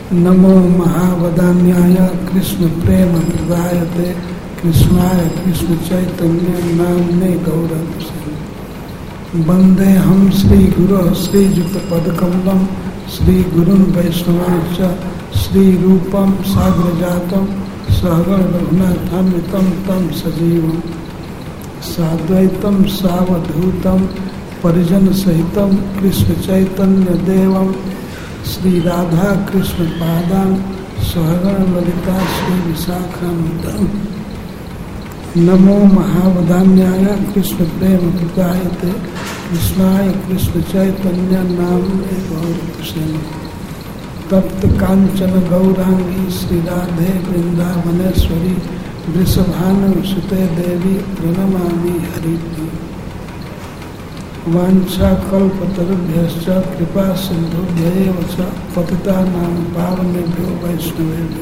नमो महावदान्याय कृष्ण प्रेम प्रदायते कृष्णाय कृष्ण चैतन्य नाम्ने गौरवसे वंदे हम श्री गुरो श्रीयुत पदकमलम श्री गुरुन् वैष्णवांश्च श्री रूपम साग्रजातम सहगण रघुनाथान्वितं तं सजीवं साद्वैतं सावधूतं परिजन सहितं कृष्ण चैतन्य देवं श्री राधा कृष्ण पादान सहगण ललिता श्री विशाखान्वितं नमो महावदान्याय कृष्ण प्रेम प्रदायते कृष्णाय कृष्ण चैतन्य नाम्ने गौरवसे तप्त कांचन गौरांगी श्री राधे वृंदावनेश्वरी वृषभानुसुते देवी प्रणमामि हरिप्रिये वाञ्छाकल्पतरुभ्यश्च कृपा सिन्धुभ्यैव च पतितानां पावनेभ्यो वैष्णवेभ्यो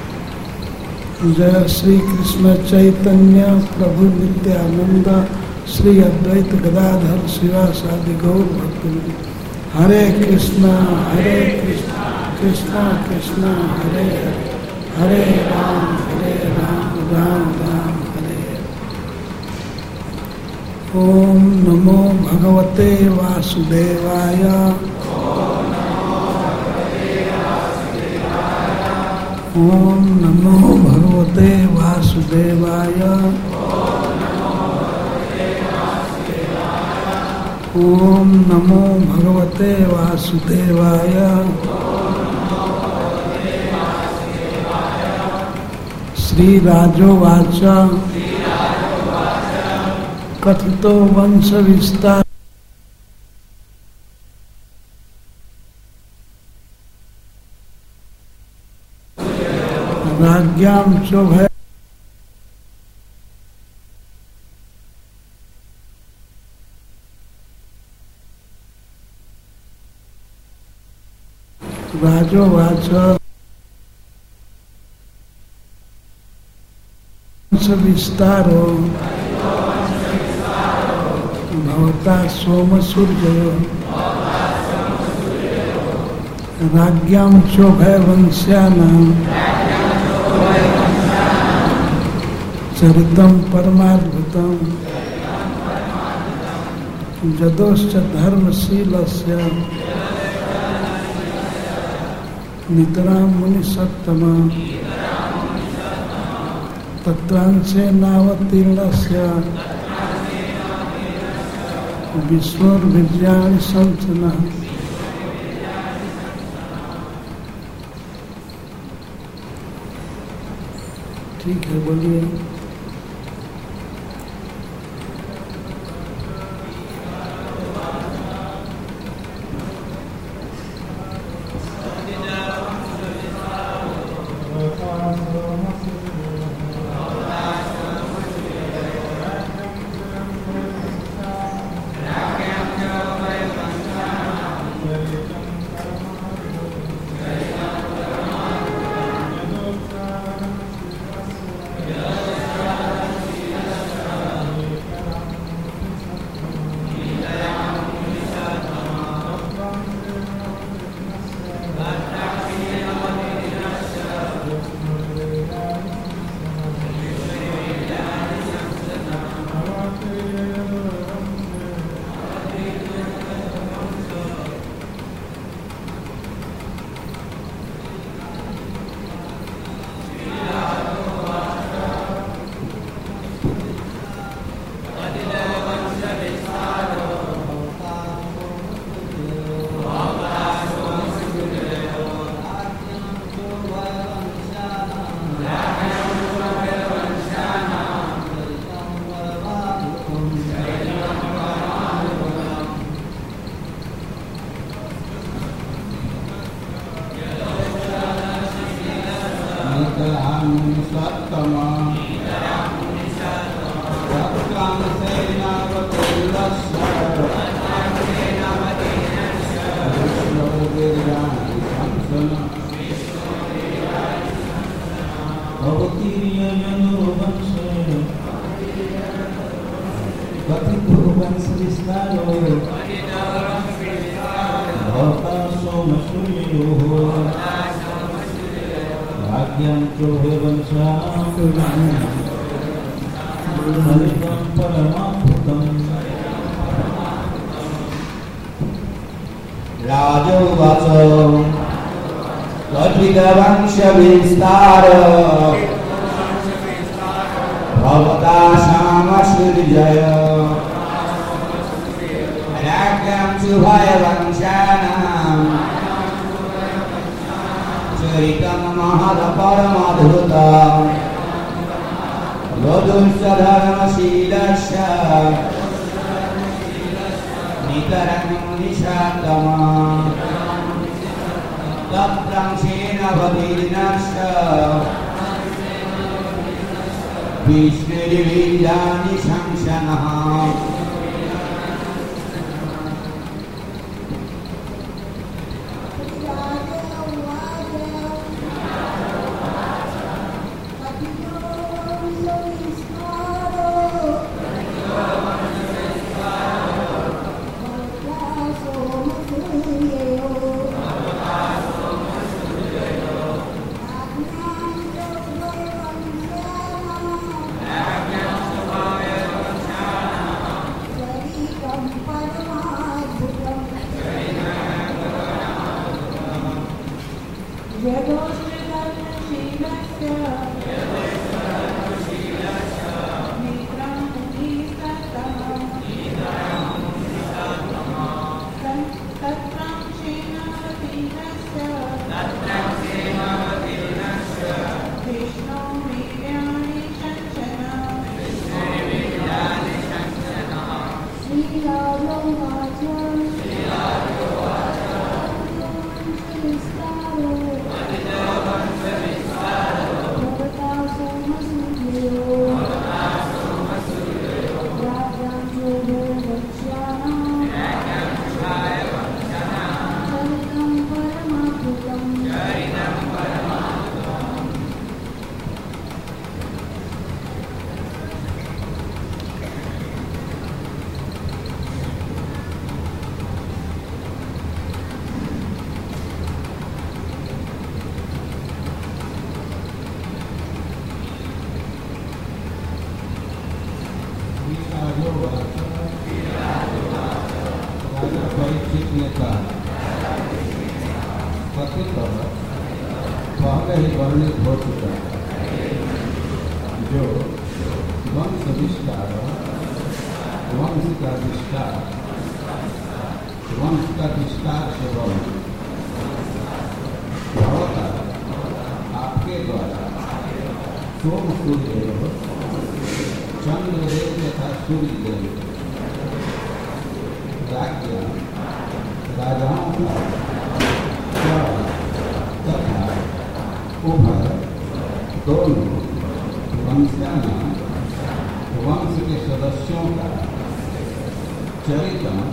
जय श्री कृष्ण चैतन्य प्रभु नित्यानंद श्री अद्वैत गदाधर शिवासादि गौर भक्तवृंद हरे कृष्णा कृष्णा कृष्णा हरे हरे हरे राम राम राम हरे हरे। ओम नमो भगवते वासुदेवाय ओम नमो भगवते वासुदेवाय ओम नमो भगवते वासुदेवाय श्री राजोवाच कथितो वंश विस्तार राज्ञां चोभय राजोवाच वंश विस्तारो भवता सोम सूर्यो राज्ञां चोभय वंश्यानां चरितं परमाद्भुतं जदोश्च धर्मशीलस्य नितरां मुनिसत्तमा तत्रांशे नावतीर्णस्य विष्णुर्विद्यानि संसनः। ठीक है, बोलिए। राज्ञं चोभयवंशानां सरितं परमाद्भुतम्। राजोवाच कथितवंशविस्तार भवता सामसुर्जय राज्ञं शुभयवंशानां चरितं महत्परमद्भुतं वधूश्च धर्मशीलश्च नितरं निशान्तम् तत्रांशेन भवेनश्च विष्णुर्वीर्याणि शंसनः। पहले ही वर्णित हो चुका है जो वंश विस्तार, वंश का विस्तार, वंश का विस्तार से वर्णन भवता आपके द्वारा सोम सूर्यदेव, चंद्रदेव तथा सूर्यदेव राज्य राजाओं का तथा उभय दोनों वंशाना वंश के सदस्यों का चरित्र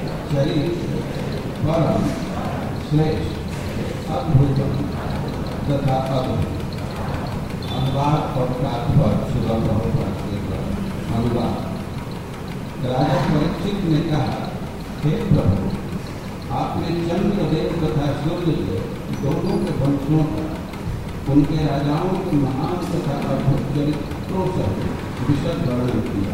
परम श्रेष्ठ अद्भुतम तथा अद्भुत अनुवाद और तात्पर्य सुगम अनुवाद। राजा परीक्षित ने कहा, हे प्रभु, आपने चंद्रदेव तथा सूर्यदेव दोनों के वंशों का उनके राजाओं के महान तथा अद्भुत चरित्रों से विशद वर्णन किया।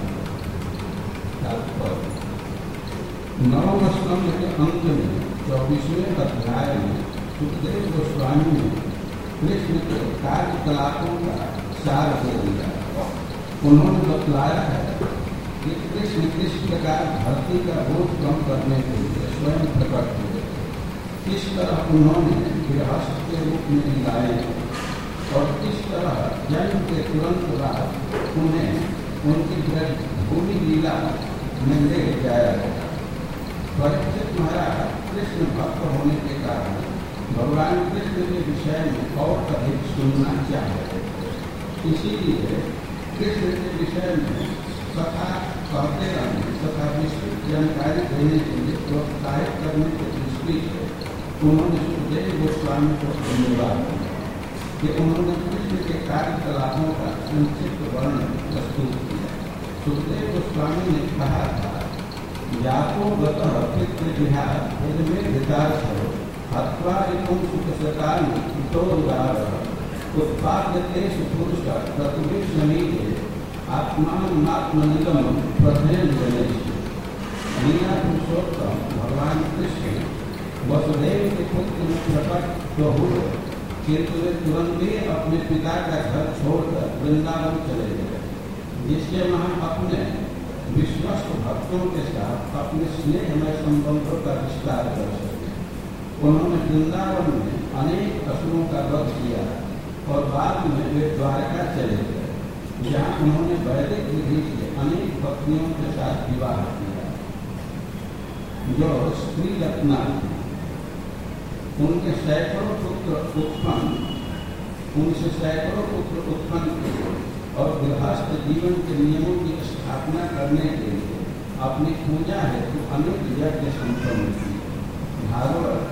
नवम स्कंध के अंत में 24वें अध्याय में सुखदेव गोस्वामी ने कृष्ण के कार्यकलापों का सार दे दिया। उन्होंने बतलाया है कि कृष्ण किस प्रकार धरती का बोझ कम करने के लिए स्वयं प्रकट हुए, किस तरह उन्होंने गृहस्थ के रूप में लीलाए और किस तरह जन्म के तुरंत बाद उन्हें उनकी भूमि लीला में ले जाया गया। परीक्षित महाराज कृष्ण भक्त होने के कारण भगवान कृष्ण के विषय में और अधिक सुनना चाहते, इसीलिए कृष्ण के विषय में कथा कहते रहने तथा विस्तृत जानकारी देने के लिए प्रोत्साहित करने की दृष्टि से उन्होंने सुखदेव गोस्वामी को धन्यवाद दिया कि उन्होंने कृष्ण के कार्यकलापों का संक्षिप्त वर्णन प्रस्तुत किया। सुखदेव गोस्वामी ने कहा था, यातो गतः पितृविहार यदि में विचार करो हत्वा एवं सुखसकाल तोदार उत्पाद्यते पुरुष प्रतिभे समीपे आत्मात्मनिगम प्रथेन गणेश। लीला पुरुषोत्तम भगवान कृष्ण वसुदेव के पुत्र में प्रकट तो हुए, किंतु वे तुरंत ही अपने पिता का घर छोड़कर वृंदावन चले गए, जिससे वहां अपने विश्वस्त भक्तों के साथ अपने स्नेहमय संबंधों का विस्तार कर सके। उन्होंने वृंदावन में अनेक असुरों का वध किया और बाद में वे द्वारका चले गए, जहाँ उन्होंने वैदिक विधि से अनेक पत्नियों के साथ विवाह किया, जो स्त्री रत्ना थी। उनसे सैकड़ों पुत्र उत्पन्न किए और गृहस्थ जीवन के नियमों की स्थापना करने के लिए अपनी पूजा हेतु अनेक यज्ञ संपन्न किए। भागवत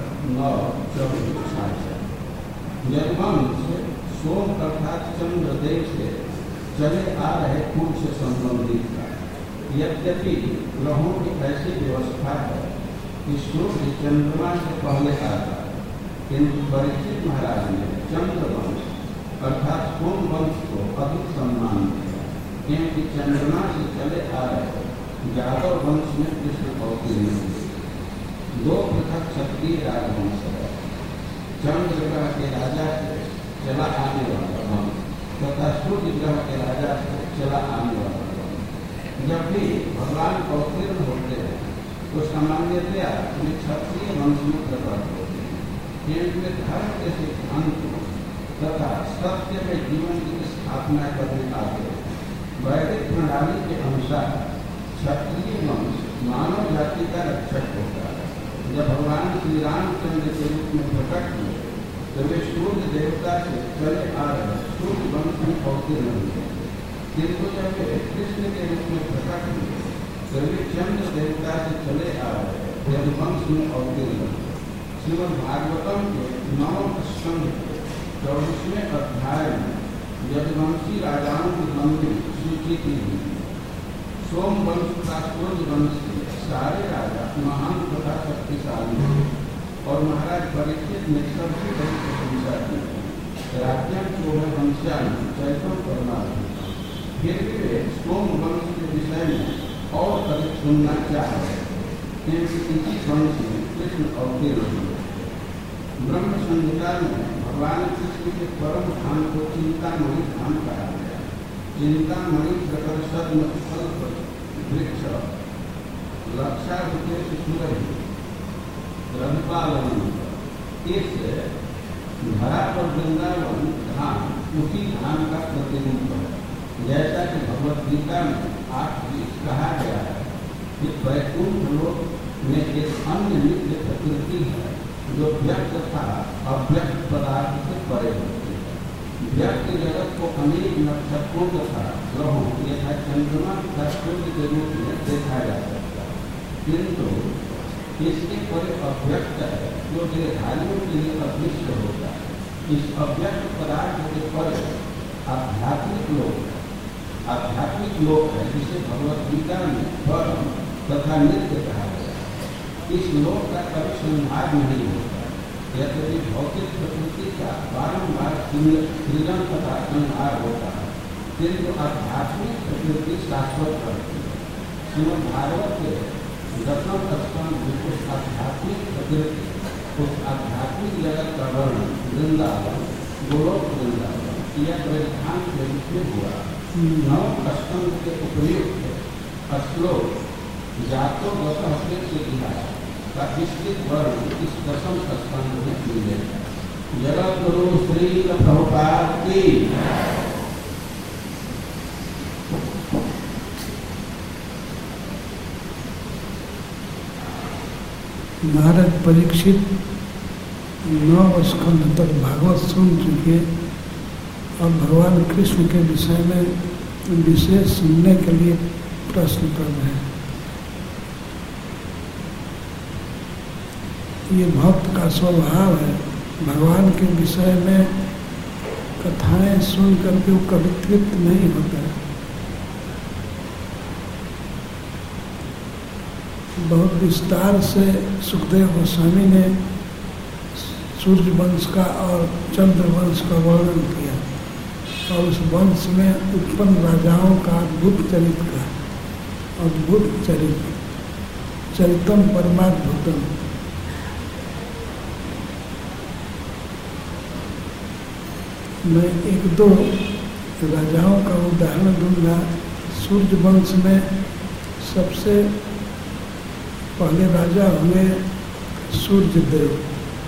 9:24-66। यदुवंश सोम अर्थात चंद्रदेव से चले आ रहे कुल से संबंधित था। यद्यपि ग्रहों की ऐसी व्यवस्था है कि सूर्य चंद्रमा से पहले आता, किंतु परीक्षित महाराज ने चंद्रवंश अर्थात सोमवंश को अधिक सम्मान दिया, क्योंकि चंद्रमा से चले आ रहे यादव वंश में कृष्ण अवतीर्ण हुए। दो पृथक क्षत्रिय राजवंश है, चंद्र ग्रह के राजा से चला आने वाला वंश तथा सूर्य ग्रह के राजा से चला आने वाला वंश। जब भी भगवान अवतीर्ण होते हैं तो सामान्यतया वे क्षत्रिय वंश में प्रकट होते हैं, क्योंकि धर्म के सिद्धांतों तथा सत्य में जीवन की स्थापना करने आते हैं। वैदिक प्रणाली के अनुसार क्षत्रिय वंश मानव जाति का रक्षक होता है। जब भगवान श्री रामचंद्र के रूप में प्रकट हुए तो वे सूर्य देवता से चले आ रहे सूर्य वंश में अवतीर्ण हुए, किंतु जब वे कृष्ण के रूप में प्रकट हुए तो वे चंद्र देवता से चले आ रहे यदुवंश में अवतीर्ण हुए। श्रीमद् भागवतम के 9 स्कंध 24वें अध्याय में यदुवंशी राजाओं की लंबी सूची की हुई। सोमवंश का सूर्य वंश के सारे राजा महान तथा शक्तिशाली थे और महाराज परीक्षित ने सबसे बड़ी प्रशंसा की। राज्यम चौहवंश्यान चैतन्य परमात्मा, फिर भी वे सोमवंश के विषय में और अधिक सुनना चाह रहे थे, क्योंकि इसी वंश में कृष्ण अवतीर्ण हुए। ब्रह्म संहिता में भगवान कृष्ण के परम धाम को चिंतामणि धाम कहा गया। चिंतामणि प्रकर्षद वृक्ष लक्षाभूते रघुपालन, इस धरा पर वृंदावन धाम उसी धाम का प्रतिरूप है। जैसा कि भगवत गीता में 8:20 कहा गया है कि वैकुंठ लोक में एक अन्य नित्य प्रकृति है जो व्यक्त तथा अव्यक्त पदार्थ से परे होती है। व्यक्त जगत को अनेक नक्षत्रों तथा ग्रहों यथा चंद्रमा तथा सूर्य के रूप में देखा जा सकता है, किंतु इसके परे अव्यक्त है जो देहधारियों के लिए अदृश्य होता है। इस अव्यक्त पदार्थ के परे आध्यात्मिक लोक है, जिसे भगवत गीता में परम तथा नित्य कहा गया है। इस लोक का कभी संहार नहीं होता, यद्यपि भौतिक प्रकृति का बारंबार सृजन तथा संहार होता है, किंतु आध्यात्मिक प्रकृति शाश्वत करती है। श्रीमद् भागवत के 10वें स्कंध में उस आध्यात्मिक प्रकृति, उस आध्यात्मिक जगत का वर्णन वृंदावन, गोलोक वृंदावन या परिधान के रूप में हुआ। 9 स्कंध के उपयुक्त श्लोक जातो गतः से इतिहास का विस्तृत वर्णन इस 10वें स्कंध में मिलेगा। जगत गुरु श्री प्रभुपाद की महाराज परीक्षित 9 स्कंध तक भागवत सुन चुके और भगवान कृष्ण के विषय में विशेष सुनने के लिए प्रश्न कर रहे हैं। ये भक्त का स्वभाव है, भगवान के विषय में कथाएं सुन करके वो कभी तृप्त नहीं होता है। बहुत विस्तार से सुखदेव गोस्वामी ने सूर्य वंश का और चंद्र वंश का वर्णन किया और उस वंश में उत्पन्न राजाओं का अद्भुत चरित्र का अद्भुत चरितम परमाद्भुतम। मैं एक दो राजाओं का उदाहरण दूंगा। सूर्य वंश में सबसे पहले राजा हुए सूर्यदेव,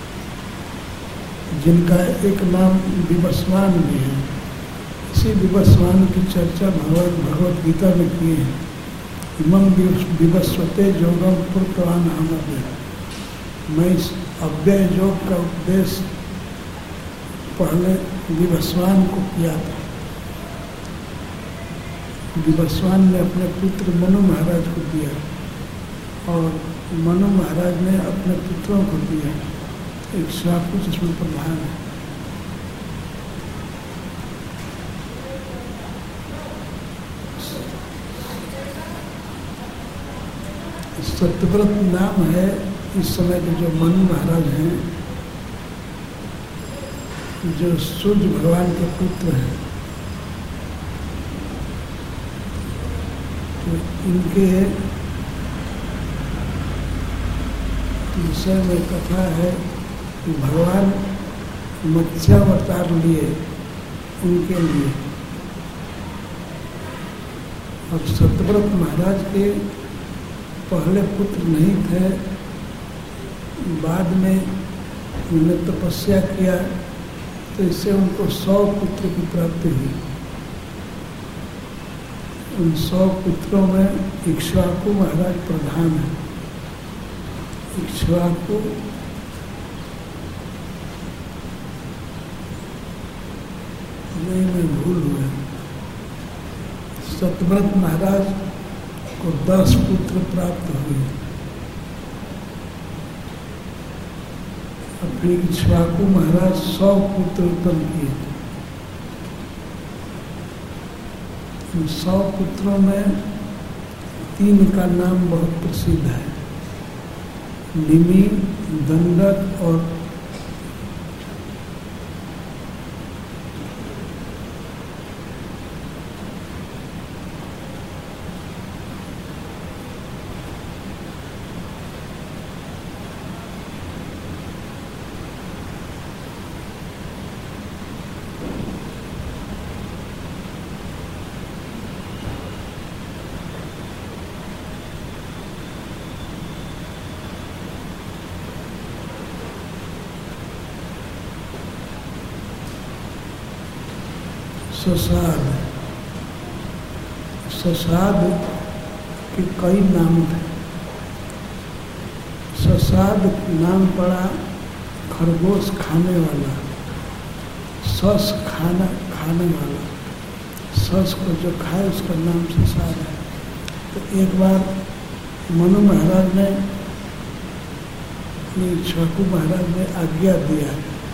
जिनका एक नाम विवस्वान भी है। इसी विवस्वान की चर्चा भगवद गीता में की है। इमं विवस्वते योगम पुत्रवान हमव्य। मैं इस अव्यय योग का उपदेश पहले विवस्वान को किया था। विवस्वान ने अपने पुत्र मनु महाराज को दिया और मनु महाराज ने अपने पुत्रों को दिया। एक शाकु जिसमें प्रधान है। सत्यव्रत नाम है इस समय के जो मनु महाराज हैं, जो सूर्य भगवान के पुत्र हैं। तो इनके विषय में कथा है कि भगवान मत्स्यावतार लिए उनके लिए। और सत्यव्रत महाराज के पहले पुत्र नहीं थे, बाद में उन्होंने तपस्या किया तो इससे उनको 100 पुत्र की प्राप्ति हुई। उन 100 पुत्रों में इक्ष्वाकु महाराज प्रधान है। इक्ष्वाकु में भूल हुआ। सत्यव्रत महाराज को 10 पुत्र प्राप्त हुए। और फिर इक्ष्वाकु महाराज 100 पुत्र उत्पन्न किए। इन 100 पुत्रों में 3 का नाम बहुत प्रसिद्ध है, निमि, दंडक और ससाद के कई नाम थे। ससाद नाम पड़ा खरगोश खाने वाला, सस खाने वाला। सस को जो खाए उसका नाम ससाद है। तो एक बार मनु महाराज ने इक्ष्वाकु महाराज ने आज्ञा दिया,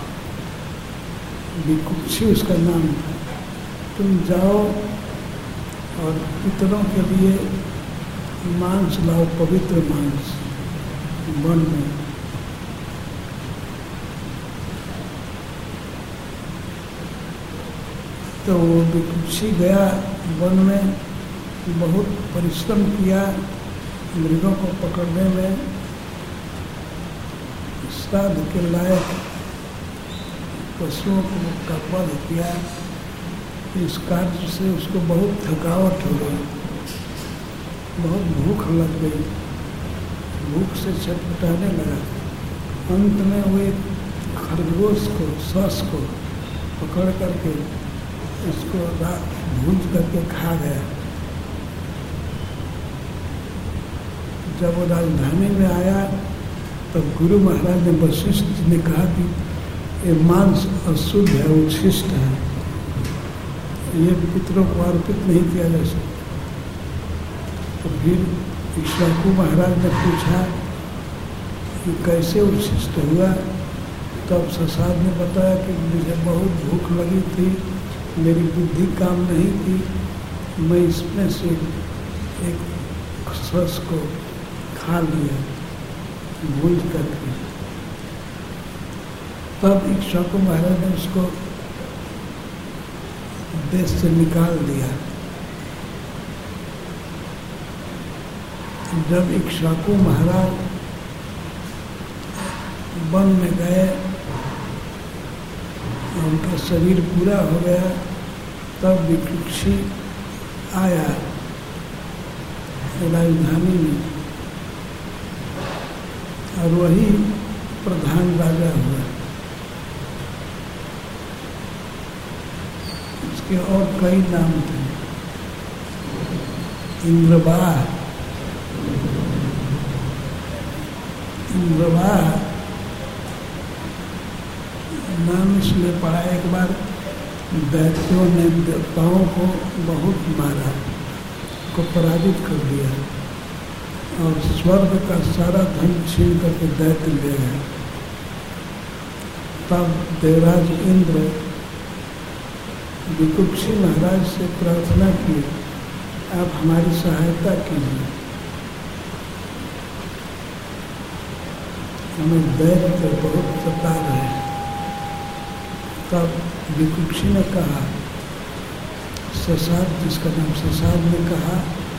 विकुक्षी उसका नाम था, तुम जाओ और पितरों के लिए मांस लाओ, पवित्र मांस वन में। तो वो विकुक्षी गया वन में, बहुत परिश्रम किया मृगों को पकड़ने में। श्राद्ध के लायक पशुओं का वध किया। इस कार्य से उसको बहुत थकावट हो गई, बहुत भूख लग गई, भूख से छटपटाने लगा। अंत में वो एक खरगोश को, सस को पकड़ करके उसको भूंज करके खा गया। जब वो राजधानी में आया तब गुरु महाराज ने वशिष्ठ जी ने कहा कि ये मांस अशुद्ध है, उच्छिष्ट है, ये पितरों को अर्पित नहीं किया जा सकता। तो फिर इक्ष्वाकु महाराज ने पूछा कि कैसे उच्छिष्ट हुआ। तब ससाद ने बताया कि मुझे बहुत भूख लगी थी, मेरी बुद्धि काम नहीं थी, मैं इसमें से एक सस को खा लिया भूल करके। तब इक्ष्वाकु महाराज ने उसको देश से निकाल दिया। जब इक्ष्वाकु महाराज वन में गए, उनका शरीर पूरा हो गया, तब विकुक्षी आया राजधानी में और वही प्रधान राजा हुआ। उसके और कई नाम थे। इंद्रवाह नाम इसलिए पड़ा। एक बार दैत्यों ने देवताओं को बहुत मारा, को पराजित कर दिया और स्वर्ग का सारा धन छीन करके दैत्य ले गए। तब देवराज इंद्र विकुक्षी महाराज से प्रार्थना की, आप हमारी सहायता कीजिए, हमें दैत्य बहुत सता रहे। तब विकुक्षी ने कहा, ससाद, जिसका नाम ससाद ने कहा,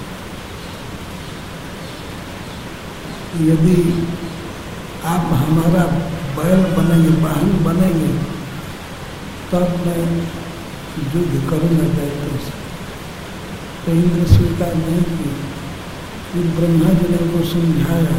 यदि आप हमारा बैल बनेंगे, वाहन बनेंगे, तब मैं युद्ध करूँगा दैत्यों से। तो इंद्र स्वीकार नहीं की। फिर ब्रह्मा जी ने उनको समझाया,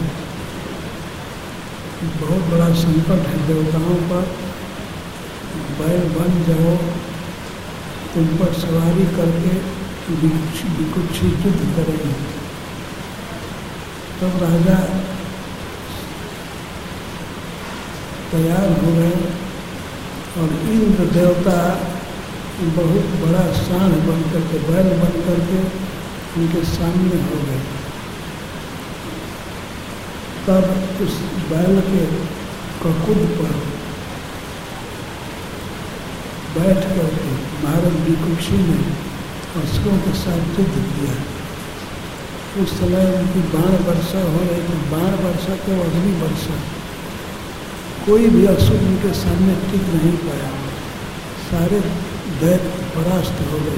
बहुत बड़ा संकट है देवताओं पर, बैल बन जाओ, तुम पर सवारी करके विकुक्षी युद्ध करेंगे। तब राजा तैयार हो गए और इंद्र देवता बहुत बड़ा सांड बन करके, बैल बन करके उनके सामने हो गए। तब उस बैल के ककुद पर बैठ करके महाराज विकुक्षी ने असुरों के साथ युद्ध किया। उस समय उनकी बाण वर्षा हो रही थी, बाण वर्षा के अग्नि वर्षा, कोई भी असुर उनके सामने टिक नहीं पाया, सारे दैत्य परास्त हो गए।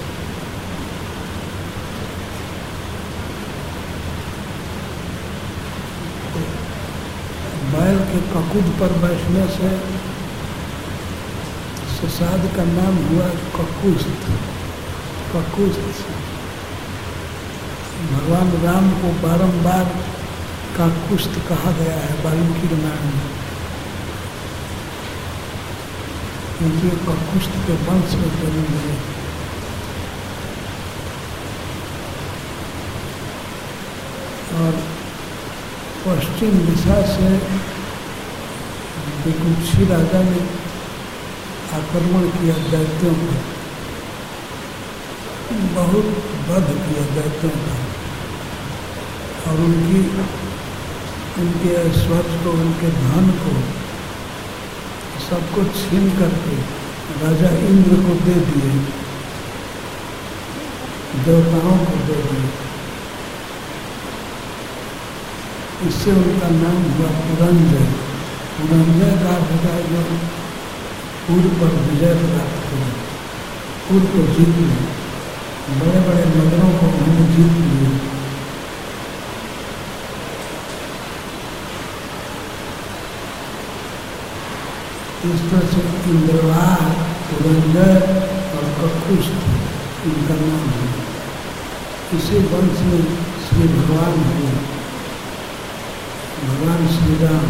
बैल के ककुद पर बैठने से ससाद का नाम हुआ ककुस्त। भगवान राम को बारंबार काकुस्त कहा गया है वाल्मीकि रामायण में, क्योंकि काकुस्त के वंश में जन्म लिए। और पश्चिम दिशा से विकुक्षी राजा ने आक्रमण किया दैत्यों पर, बहुत वध किया दैत्यों का, और उनके ऐश्वर्य को, उनके धन को, सबको छीन करके राजा इंद्र को दे दिए, देवताओं को दे दिए। इससे उनका नाम हुआ पुरंजय। पुरंजय का अर्थ है जो पूर्व पर विजय प्राप्त किया, पूर्व को जीत लिया, बड़े बड़े नगरों को उन्होंने जीत लिया। इस तरह से इंद्रवाह, पुरंजय और ककुस्त इनका नाम है। इसी वंश में श्री भगवान हुए, भगवान श्री राम।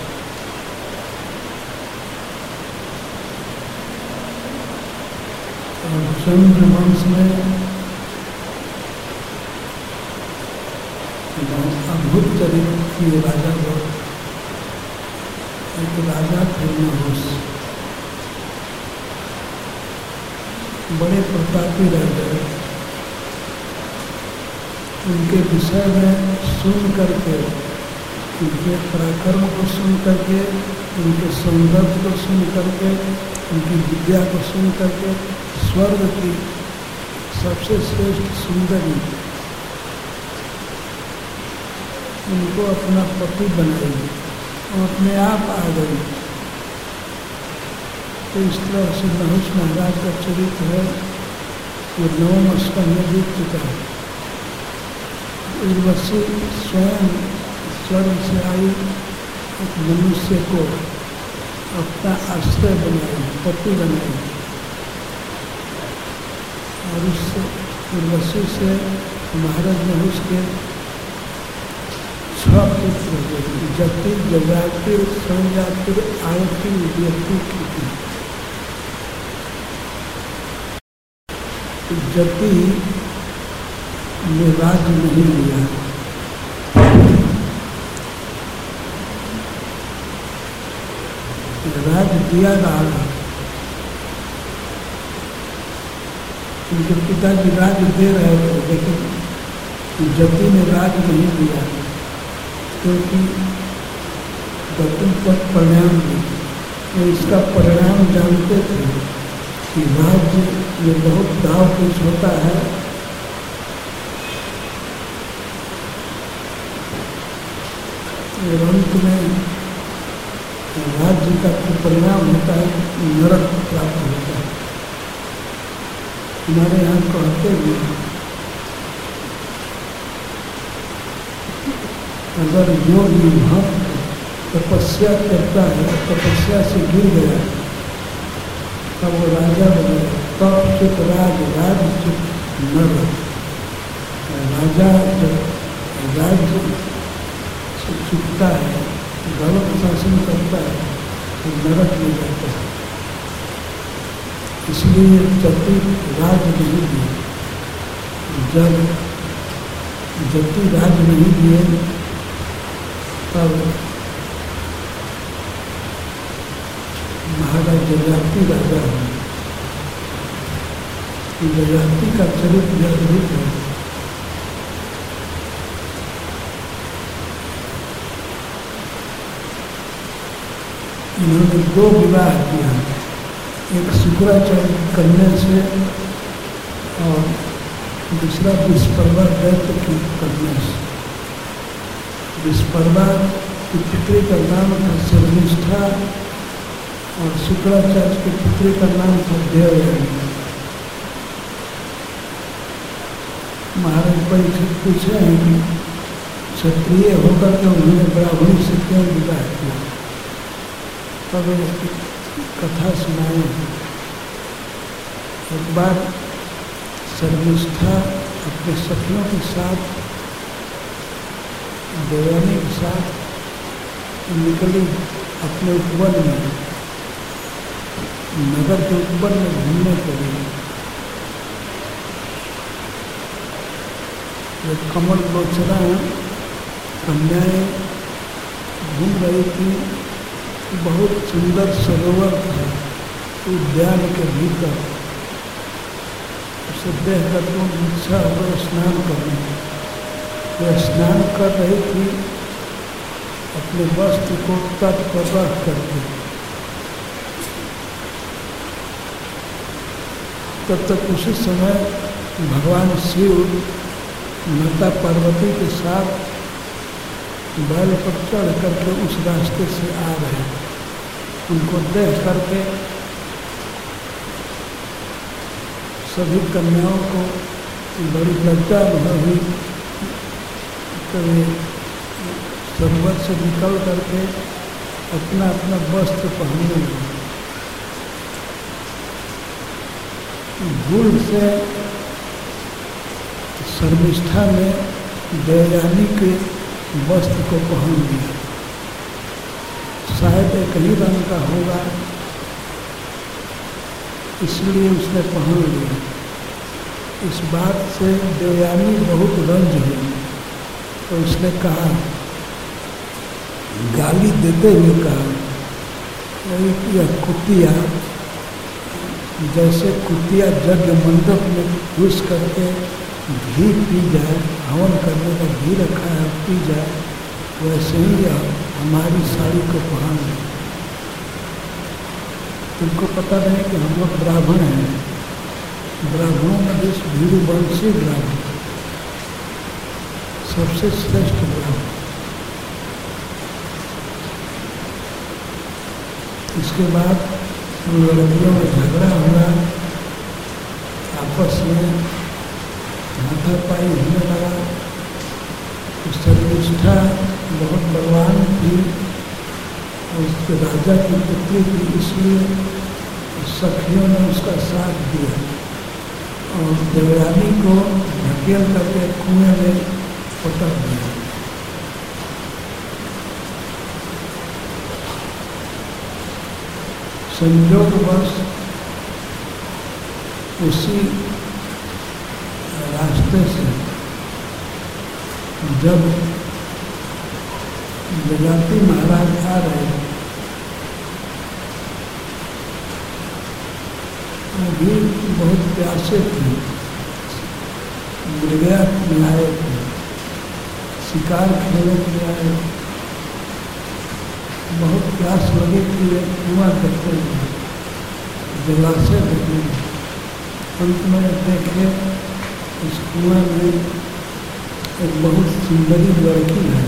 और चंद्र वंश में अद्भुत चरित्र की राजा को, एक राजा थे नहुस, बड़े प्रतापी राजा। उनके विषय में सुन करके, उनके पराक्रम को सुन करके, उनके सौंदर्य को सुन करके, उनकी विद्या को सुन करके स्वर्ग की सबसे श्रेष्ठ सुंदरी उनको अपना पति बनाई और अपने आप आ गई। तो इस तरह से नहुष महाराज का चरित्र है, वो 9वें स्कंध में बीत चुका है। उर्वशी स्वयं स्वर्ग से आई एक मनुष्य को अपना आश्रय बनाई, पति बनाई, और उस उर्वशी से महाराज नहुष के 6 पुत्र हुए, जति, जजाति, संजाति, आयति, व्यक्ति की। जति ने राज्य नहीं लिया, राज्य दिया राजा। उनके पिताजी राज्य दे रहे थे, लेकिन जति ने राज्य नहीं दिया, क्योंकि गति पर परिणाम दी। वो इसका परिणाम जानते थे कि राज्य में बहुत दाव पेच होता है, और अंत में राज्य का परिणाम होता है, नरक प्राप्त होता है। हमारे यहाँ कहते हैं अगर योगी भक्त तपस्या करता है, तपस्या से गिर गया, तब वो राजा बनेगा। तप चित राज, राज चित नर। राजा जब राज्य से चुकता है, गलत शासन करता है, तो नरक में जाता है। इसलिए जति राज नहीं दिए। जब जति राज नहीं दिए, तब महाराज जजाति राजा है। जजाति का चरित्र अद्भुत है। इन्होंने 2 विवाह किया, एक शुक्राचार्य कन्या से और दूसरा विस्पर्वा दैत्य की कन्या से। विस्पर्वा की पुत्री का नाम था शर्मिष्ठा और शुक्राचार्य की पुत्री का नाम था देवयानी। महाराज परीक्षित पूछे हैं कि क्षत्रिय होकर के उन्होंने ब्राह्मणी से क्यों विवाह किया, तब कथा सुनाए। एक बार शर्मिष्ठा अपने सखियों के साथ, देवयानी के साथ निकली अपने उपवन में, नगर के उपवन में घूमने के लिए। एक कमल लोचना कन्याएं घूम रही थी। बहुत सुंदर सरोवर था उद्यान के भीतर। उसे देख कर तो इच्छा हो स्नान करने। वह स्नान कर रही थी अपने वस्त्र को तट पर रख करके। तब तक उसी समय भगवान शिव माता पार्वती के साथ बैल पर चढ़ करके उस रास्ते से आ रहे। उनको देख करके सभी कन्याओं को बड़ी लज्जा हुई। तो वे सरोवर से निकल करके अपना अपना वस्त्र पहनने लगे। भूल से शर्मिष्ठा ने देवयानी के वस्त्र को पहन लिया। शायद एक ही रंग का होगा, इसलिए उसने पहन लिया। इस बात से देवयानी बहुत रंज हुई, तो उसने कहा, गाली देते हुए कहा, यह कुतिया, जैसे कुतिया यज्ञ मंडप में घुस करके घी पी जाए, हवन करने का घी रखा है पी जाए, वैसे ही हमारी साड़ी को पहन ले। तुमको पता नहीं कि हम लोग ब्राह्मण हैं। ब्राह्मणों में देश भीरुवंशी ब्राह्मण सबसे श्रेष्ठ ब्राह्मण। इसके बाद उन लड़कियों में झगड़ा हुआ, आपस में हाथापाई होने लगा। शर्मिष्ठा बहुत बलवान थी, उसके राजा की पुत्री थी, इसलिए सखियों ने उसका साथ दिया और देवयानी को ढकेल करके कुएं में पटक दिया। संयोगवश उसी रास्ते से जब जजाति महाराज आ रहे वो भी बहुत प्यासे थे, मृगया में आए थे, शिकार खेलने के लिए आए, बहुत प्यास लगी थी, कुआं देखते थे, जलाशय देखने। अंत में देखे उस कुआं में एक बहुत सुंदरी लड़की है।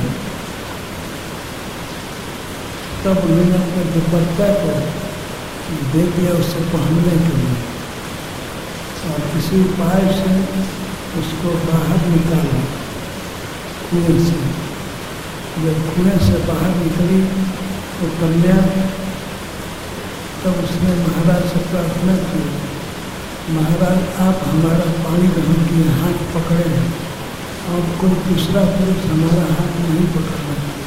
तब उन्होंने अपने दुपट्टा को दे दिया उससे पहनने के लिए और किसी उपाय से उसको बाहर निकाला कुएं से। जब कुएं से बाहर निकली तो कन्या, तब उसने महाराज से प्रार्थना की, महाराज आप हमारा पानी ग्रहण किए, हाथ पकड़े हैं, और कोई दूसरा पुरुष हमारा हाथ नहीं पकड़ना चाहिए,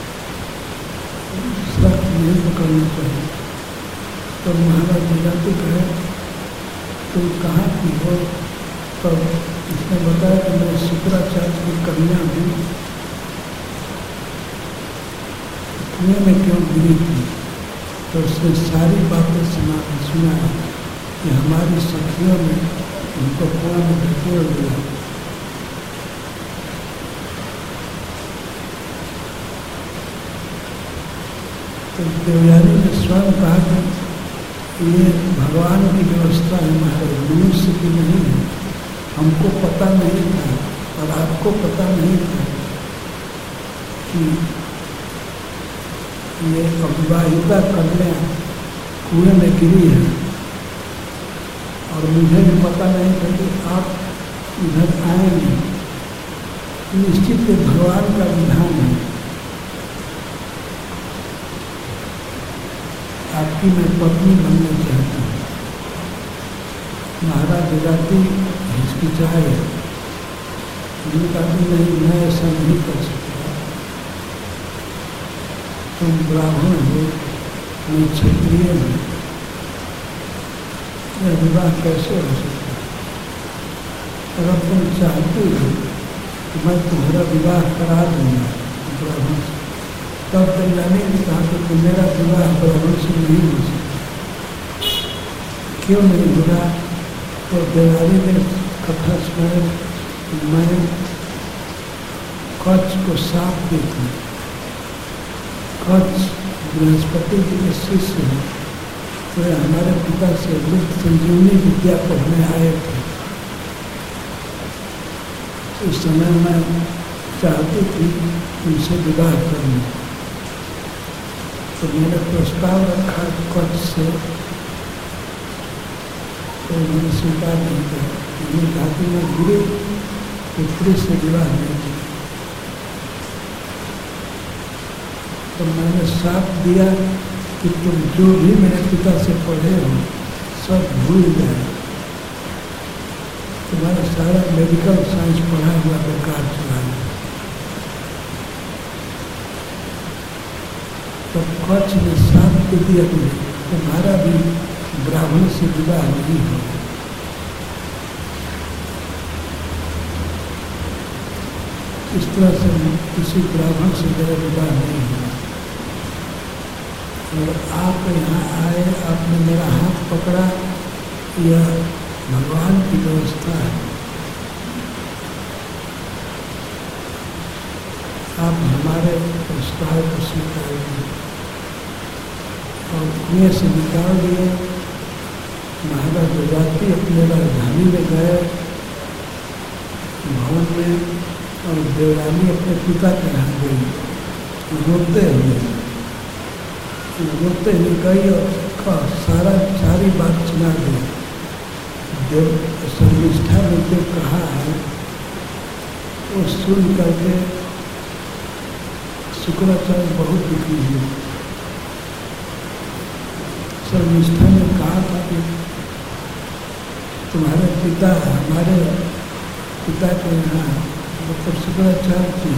दूसरा नहीं पकड़ना चाहिए। तो महाराज जजाति कहे तुम कहाँ की हो? तब उसने बताया कि मैं शुक्राचार्य की कन्या हूँ, कुएं में क्यों गिरी थी? तो उसने सारी बातें सुना कि हमारी सखियों ने उनको कुआं में ढकेल दिया। तो देवयानी ने स्वयं कहा कि ये भगवान की व्यवस्था है महाराज, मनुष्य की नहीं है। हमको पता नहीं था और आपको पता नहीं था कि ये अविवाहिता कन्या कुएं में गिरी है, और मुझे भी पता नहीं था कि आप इधर आएंगे। निश्चित ही भगवान का विधान है। आपकी मैं पत्नी बनना चाहती हूँ। महाराज जजाति हिचकिचाए, उनका भी नहीं, मैं ऐसा नहीं कर सकता। तुम ब्राह्मण हो, मैं क्षत्रिय हूँ, यह विवाह कैसे हो सकता है? अगर तुम चाहती हो तो मैं तुम्हारा विवाह करा दूंगा ब्राह्मण से। तब देवयानी ने कहा कि मेरा विवाह ब्राह्मण से नहीं हो सकता। क्यों नहीं होगा? तो देवयानी ने कथा सुनाई, मैं कच्छ को साफ देखूँ। कच्छ बृहस्पति जी के शिष्य हैं, तो हमारे पिता से गुप्त संजीवनी विद्या पढ़ने आए थे। उस समय मैं चाहती थी उनसे विवाह करना, तो मैंने प्रस्ताव रखा कच्छ से, तो उन्होंने स्वीकार नहीं किया। उन्होंने कहा कि मैं गुरु पुत्री से विवाह नहीं किया। तो मैंने साथ दिया कि तुम जो भी मेरे पिता से पढ़े हो सब भूल जाए, तुम्हारा सारा मेडिकल साइंस पढ़ा हुआ बेकार चला गया। तो कच्छ ने साथ दे दिया कि तुम्हारा भी ब्राह्मण से विवाह नहीं होगा। इस तरह से किसी ब्राह्मण से मेरा विवाह नहीं हुआ। और आप यहाँ आए, आपने मेरा हाथ पकड़ा, यह भगवान की व्यवस्था है। आप हमारे प्रस्ताव को स्वीकार किए और कुएं से निकाल दिए। महाराज जजाति अपने राजधानी में गए भवन में, और देवरानी अपने पिता के यहाँ गई रोते हुए गई और का सारा सारी बात सुना दी। जब शर्मिष्ठा ने जो कहा है वो सुन करके शुक्राचार्य बहुत दुखी हुए। शर्मिष्ठा ने कहा था कि तुम्हारे पिता हमारे पिता के यहाँ मतलब शुक्राचार्य जी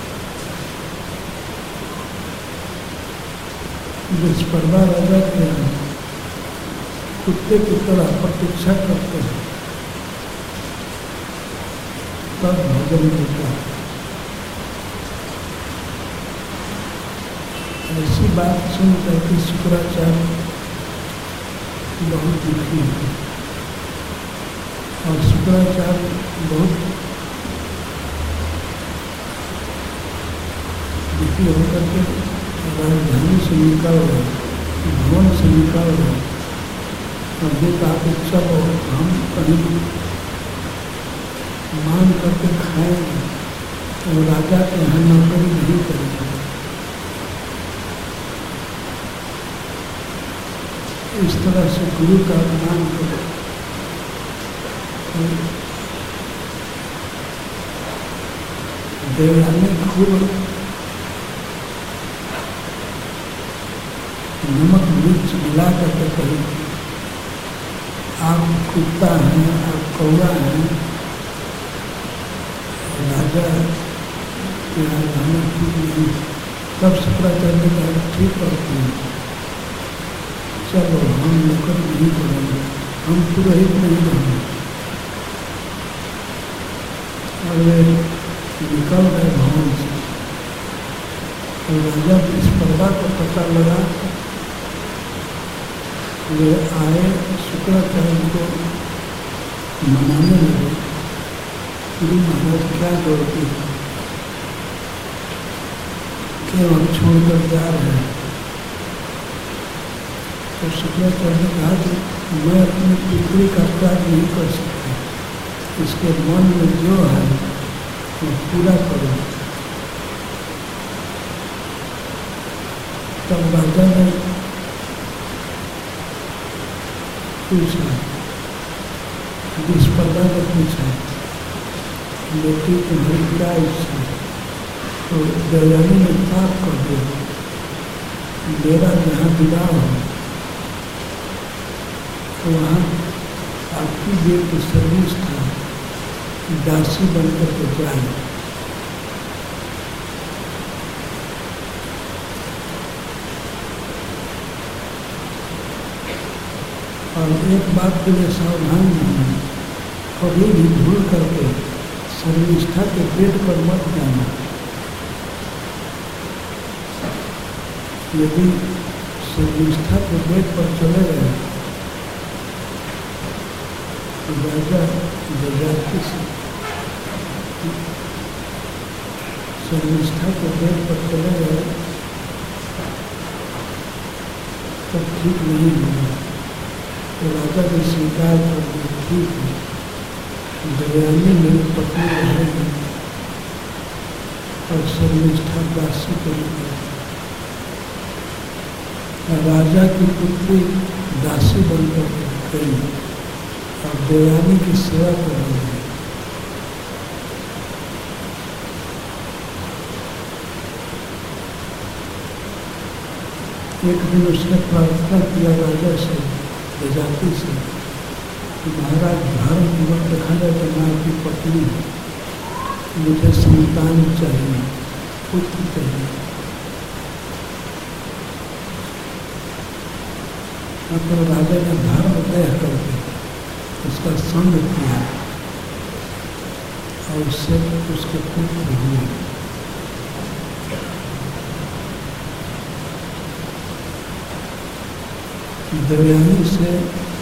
विस्पर्धा राजा के यहाँ कुत्ते की तरह प्रतीक्षा करते हैं, तब भोजन देता है। ऐसी बात सुन करके शुक्राचार्य बहुत दुखी है और शुक्राचार्य बहुत दुखी होकर के राजधानी से निकल रहे, भवन से निकल रहे और देखा कि चलो हम कहीं मांग करके खाएंगे और राजा के यहाँ नौकरी नहीं करेंगे। इस तरह से गुरु का अपमान करो। देवयानी खूब नमक मिर्च मिला करके कही, आप कुत्ता हैं, आप कौवा हैं, राजा के यहाँ रहना ठीक नहीं। तब शुक्राचार्य ने कहा ठीक करते हैं, चलो हम नौकरी नहीं करेंगे, हम पुरोहित नहीं रहेंगे। और वे निकल गए भवन से और राजा इस पर्दा को पता लगा। वे आए शुक्राचार्य को मनाने लगे, गुरु महाराज क्या गलती है, क्यों हम छोड़कर जा रहे हैं। तो शुक्राचार्य ने कहा कि मैं अपनी पुत्री का त्याग नहीं कर सकता, इसके मन में जो है वो पूरा करो। तब राजा ने पूछा, विस्पर्धा ने पूछा, बेटी तुम्हारी क्या इच्छा है? तो देवयानी ने साफ कर दिया, मेरा जहाँ विवाह हो तो वहाँ आपकी बेटी शर्मिष्ठा दासी बनकर के जाए। और एक बात के लिए सावधान रहना, कभी भी भूल करके शर्मिष्ठा के पेट पर मत जाना। यदि शर्मिष्ठा के पेट पर चले गए तो राजा जजाति से शर्मिष्ठा के पेट पर चले गए तब ठीक नहीं होगा। तो राजा ने स्वीकार कर दिया, ठीक है, देवयानी मेरी पत्नी रहेगी और शर्मिष्ठा दासी करेगी। राजा की पुत्री दासी बनकर गई और देवयानी की सेवा कर रही है। एक दिन उसने प्रार्थना किया राजा से, प्रजाति से, कि महाराज धर्म मत रखा जाए तो मैं आपकी पत्नी हूँ, मुझे संतान चाहिए, पुत्र चाहिए। मतलब राजा ने धर्म तय करके उसका संग किया और उससे उसके पुत्र हुए। देवयानी से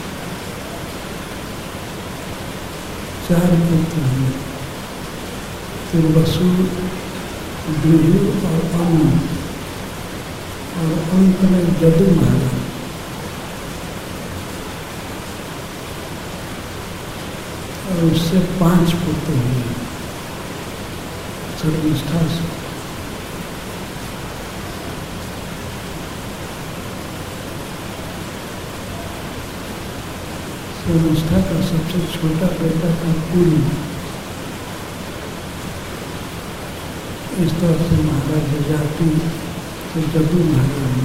4 पुत्र हुए, फिर वसु, दुर्यु और अनु, और अंत में जदु महाराज। और उससे 5 पुत्र हुए शर्मिष्ठा से। निष्ठा का सबसे छोटा बेटा था पूरी। इस तरह से महाराज जजाति से जदू महाराज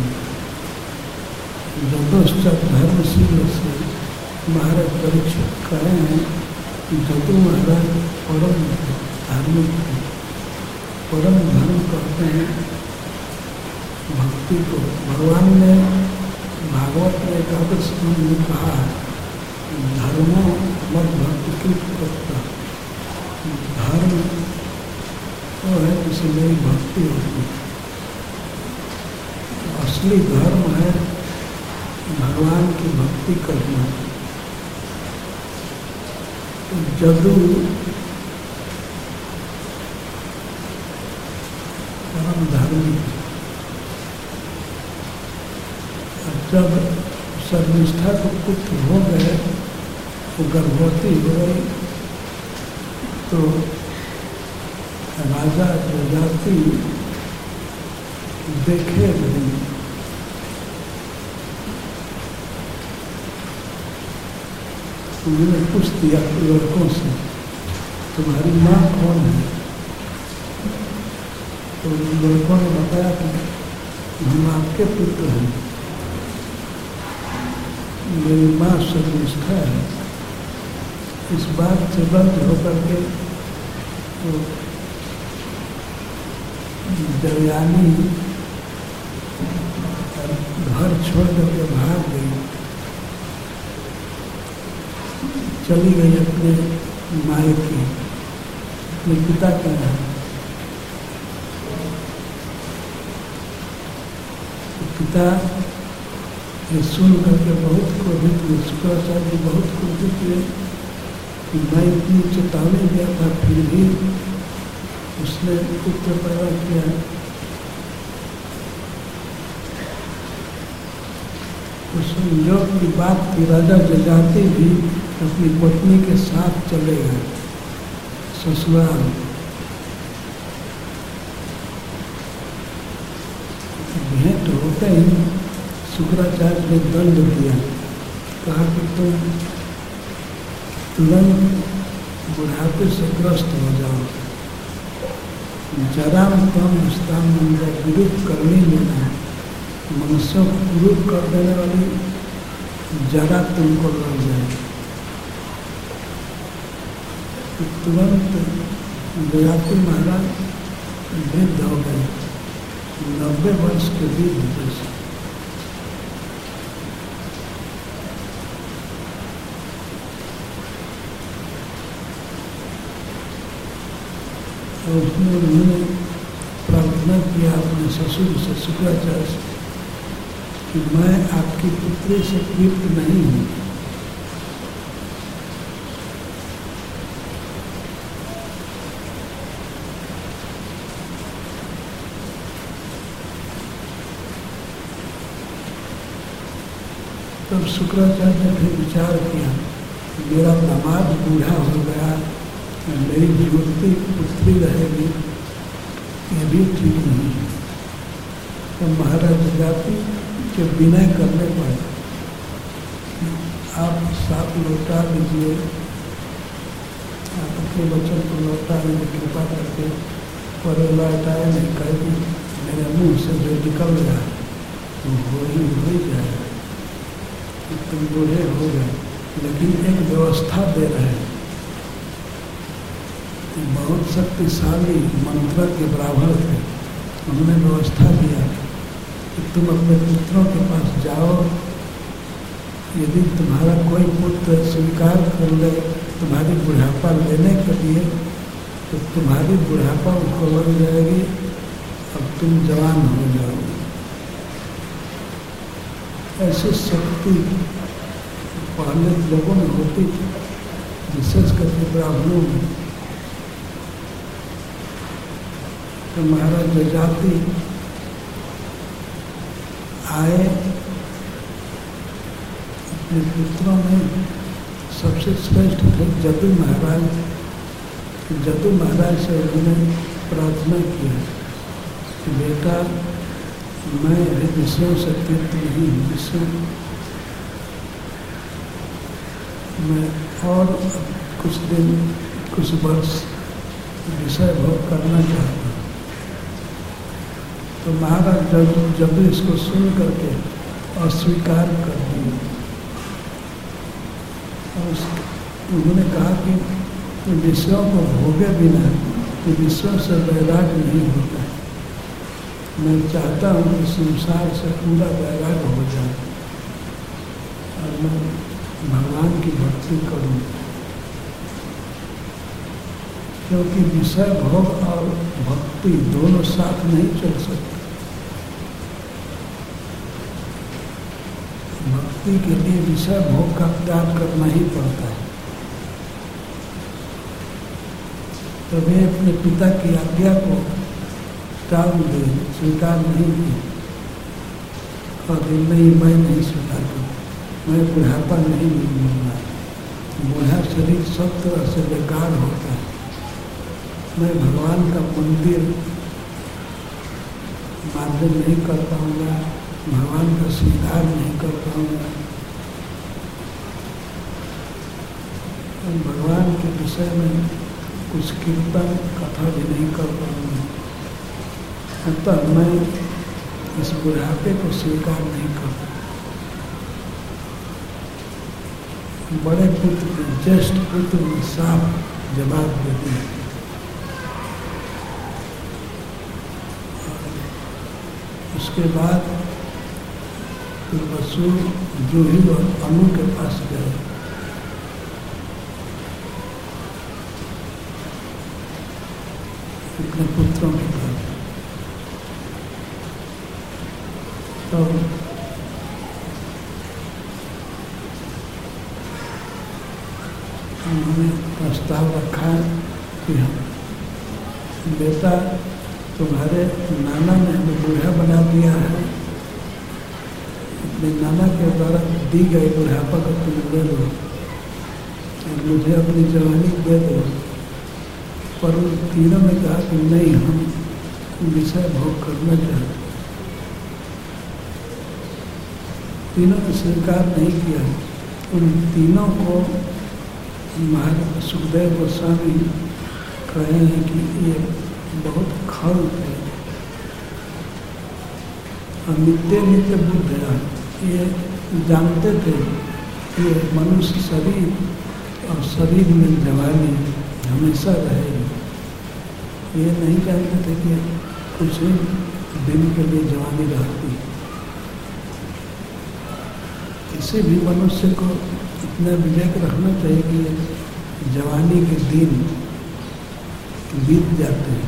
जदोश्चक धर्मशील से महाराज परीक्षित कहे हैं कि जदू महाराज परम धार्मिक थे। परम धर्म कहते हैं भक्ति को। भगवान ने भागवत में एकादश स्कंद में कहा धर्मो मत भक्ति की प्रवक्ता। धर्म वो है जिसे मेरी भक्ति होती है। असली धर्म है भगवान की भक्ति करना। तो जदू परम धार्मिक। जब सर्वनिष्ठा को पुत्र हो गए, वो गर्भवती हो गई, तो राजा जजाति देखे नहीं। उन्होंने पूछ दिया लड़कों से तुम्हारी माँ कौन है? तो लड़कों ने बताया कि हम आपके पुत्र हैं, मेरी माँ सर्वनिष्ठा है। इस बात से बंद होकर के तो देवयानी घर छोड़ करके भाग गई, चली गई अपने मायके, अपने पिता के यहाँ। पिता ये सुन करके बहुत क्रोधित हुए। शुक्राचार्य जी बहुत क्रोधित हुए कि मैं इतनी चेतावनी दिया था फिर भी उसने पुत्र पैदा किया। उस संयोग की बात थी, राजा जजाति भी अपनी पत्नी के साथ चले गए ससुराल। भेंट होते ही शुक्राचार्य ने दंड दिया, कहा कि तुम तुरंत बुढ़ापे से ग्रस्त हो जाओ। जरा तम स्थान विरुद्ध करने लेना, मनुष्यों को विरुद्ध कर देने वाली जरा तुमको लग जाए। तो तुरंत जजाति महाराज वृद्ध हो गए, 90 वर्ष के वृद्ध से। और उसमें उन्होंने प्रार्थना किया अपने ससुर से, शुक्राचार्य से, कि मैं आपकी पुत्री से तृप्त नहीं हूँ। तब शुक्राचार्य ने फिर विचार किया, मेरा दामाद बूढ़ा हो गया, मेरी जीवती पुत्री रहेगी, ये भी ठीक नहीं है। तो महाराज जजाति के विनय करने पर आप साथ लौटा लीजिए, आप अपने बच्चों को लौटा लीजिए कृपा करके। पर लौटाए नहीं, कहेगी मेरे मुंह से जो निकल गया तो हो ही जाएगा, तुम बूढ़े हो गए। लेकिन एक व्यवस्था दे रहे हैं, बहुत शक्तिशाली मंत्र के बराबर थे। उन्होंने व्यवस्था दिया कि तुम अपने पुत्रों के पास जाओ, यदि तुम्हारा कोई पुत्र स्वीकार कर ले तुम्हारी बुढ़ापा लेने के लिए, तो तुम्हारी बुढ़ापा उसको लग जाएगी, अब तुम जवान हो जाओगे। ऐसी शक्ति पहले लोगों में होती थी, विशेष करके ब्राह्मणों में। तो महाराज जजाति आए, अपने पुत्रों में सबसे श्रेष्ठ थे जदू महाराज। जदू महाराज से उन्होंने प्रार्थना किया कि बेटा मैं विषयों से तृप्त नहीं हूँ, विषयों मैं और कुछ दिन कुछ वर्ष विषय भोग करना चाहता हूँ। तो महाराज जब इसको सुन करके अस्वीकार कर दिए। उन्होंने कहा कि विषयों को भोगे बिना विषयों से वैराग्य नहीं होता है। मैं चाहता हूँ कि संसार से पूरा वैराग्य हो जाए और मैं भगवान की भक्ति करूँ, क्योंकि विषय भोग और भक्ति दोनों साथ नहीं चल सकते। भक्ति के लिए विषय भोग का त्याग करना ही पड़ता है। तो वे अपने पिता की आज्ञा को टाल दिए, स्वीकार नहीं किए और नहीं, मैं नहीं स्वीकार करूँ, मैं बुढ़ापा नहीं मिलूँगा। बूढ़ा शरीर सब तरह से बेकार होता है। मैं भगवान का मंदिर मार्जन नहीं कर पाऊँगा, भगवान का श्रृंगार नहीं कर पाऊँगा, भगवान के विषय में कुछ कीर्तन कथा भी नहीं कर पाऊँगा। अतः मैं इस बुढ़ापे को स्वीकार नहीं करता। बड़े पुत्र ने, ज्येष्ठ पुत्र ने साफ जवाब दे दिया। उसके बाद फिर वसु जूही और अनु के पास गए। अपने पुत्रों के पास। तो उन्होंने प्रस्ताव रखा कि हम बेटा, तुम्हारे नाना ने हमें बूढ़ा बना दिया है, अपने नाना के द्वारा दी गई बुढ़ापा को तुम ले लो और मुझे अपनी जवानी दे दो। पर उन तीनों ने कहा कि नहीं, हम विषय भोग करना चाहते। तीनों ने स्वीकार नहीं किया। उन तीनों को महाराज सुखदेव गोस्वामी कहे हैं कि ये बहुत खल थे और नित्य नित्य बुद्ध है। ये जानते थे कि मनुष्य शरीर और शरीर में जवानी हमेशा रहेगी। ये नहीं जानते थे कि कुछ ही दिन के लिए जवानी रहती। किसी भी मनुष्य को इतना विवेक रखना चाहिए कि जवानी के दिन बीत जाते हैं।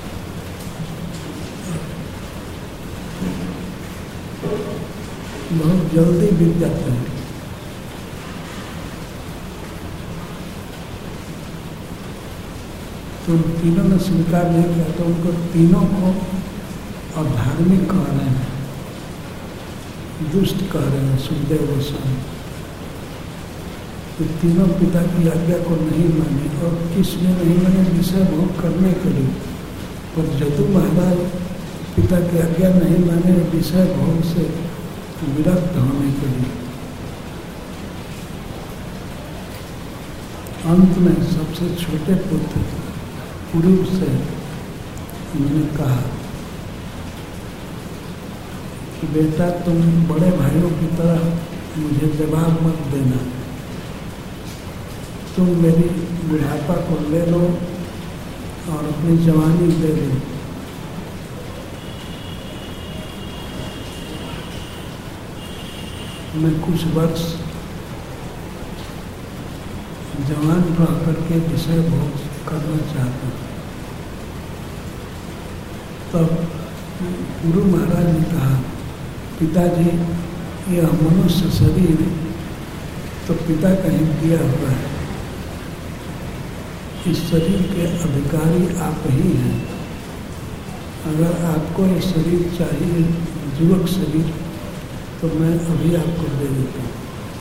बहुत जल्दी बीत जाते हैं। तो उन तीनों ने स्वीकार नहीं किया, तो उनको तीनों को अधार्मिक कह रहे हैं, दुष्ट कह रहे हैं सुखदेव गोस्वामी। तो तीनों पिता की आज्ञा को नहीं माने और किसने नहीं माने विषय भोग करने के लिए। पर जदू महाराज पिता की आज्ञा नहीं माने विषय भोग से विरक्त होने के लिए। अंत में सबसे छोटे पुत्र पूर्व से उन्होंने कहा कि बेटा, तुम बड़े भाइयों की तरह मुझे जवाब मत देना। तुम मेरी बुढ़ापा को ले लो और अपनी जवानी दे दो। मैं कुछ वर्ष जवान रह करके विषय भोग करना चाहता हूँ। तब गुरु महाराज ने कहा, पिताजी, यह मनुष्य शरीर तो पिता का ही दिया हुआ है। इस शरीर के अधिकारी आप ही हैं। अगर आपको ये शरीर चाहिए, युवक शरीर, तो मैं अभी आपको दे देता हूँ।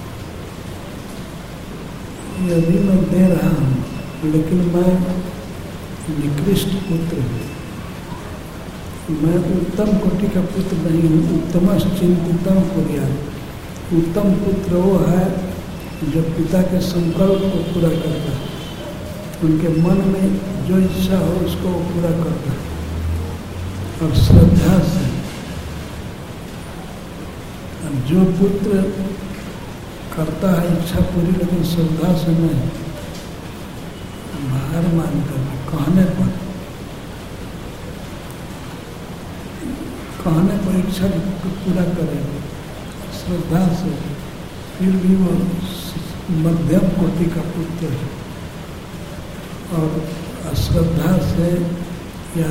यदि मैं दे रहा हूँ, लेकिन मैं निकृष्ट पुत्र हूँ। मैं उत्तम कोटि का पुत्र नहीं हूँ। उत्तम चिंतितम कुर्यात्। उत्तम पुत्र वो है जो पिता के संकल्प को पूरा करता है, उनके मन में जो इच्छा हो उसको वो पूरा करता है। और श्रद्धा से जो पुत्र करता है इच्छा पूरी, लेकिन श्रद्धा से नहीं, बाहर मानकर कहने पर इच्छा पूरा करेगा श्रद्धा से, फिर भी वो मध्यम कोटि का पुत्र है। और अश्रद्धा से या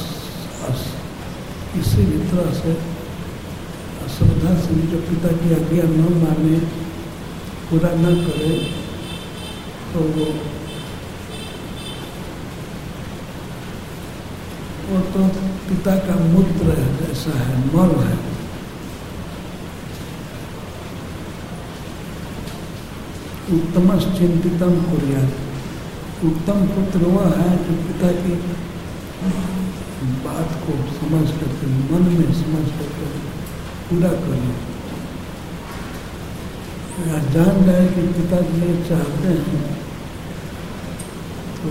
किसी भी तरह से अश्रद्धा से जो पिता की आज्ञा न माने, पूरा न करे, तो वो तो पिता का मूत्र है, जैसा है, मल है। उत्तमस चिंतितम कुर्यात्, उत्तम पुत्र वह है जो पिता की बात को समझ करके, मन में समझ करके पूरा करे। या जान जाए कि पिताजी ये चाहते हैं तो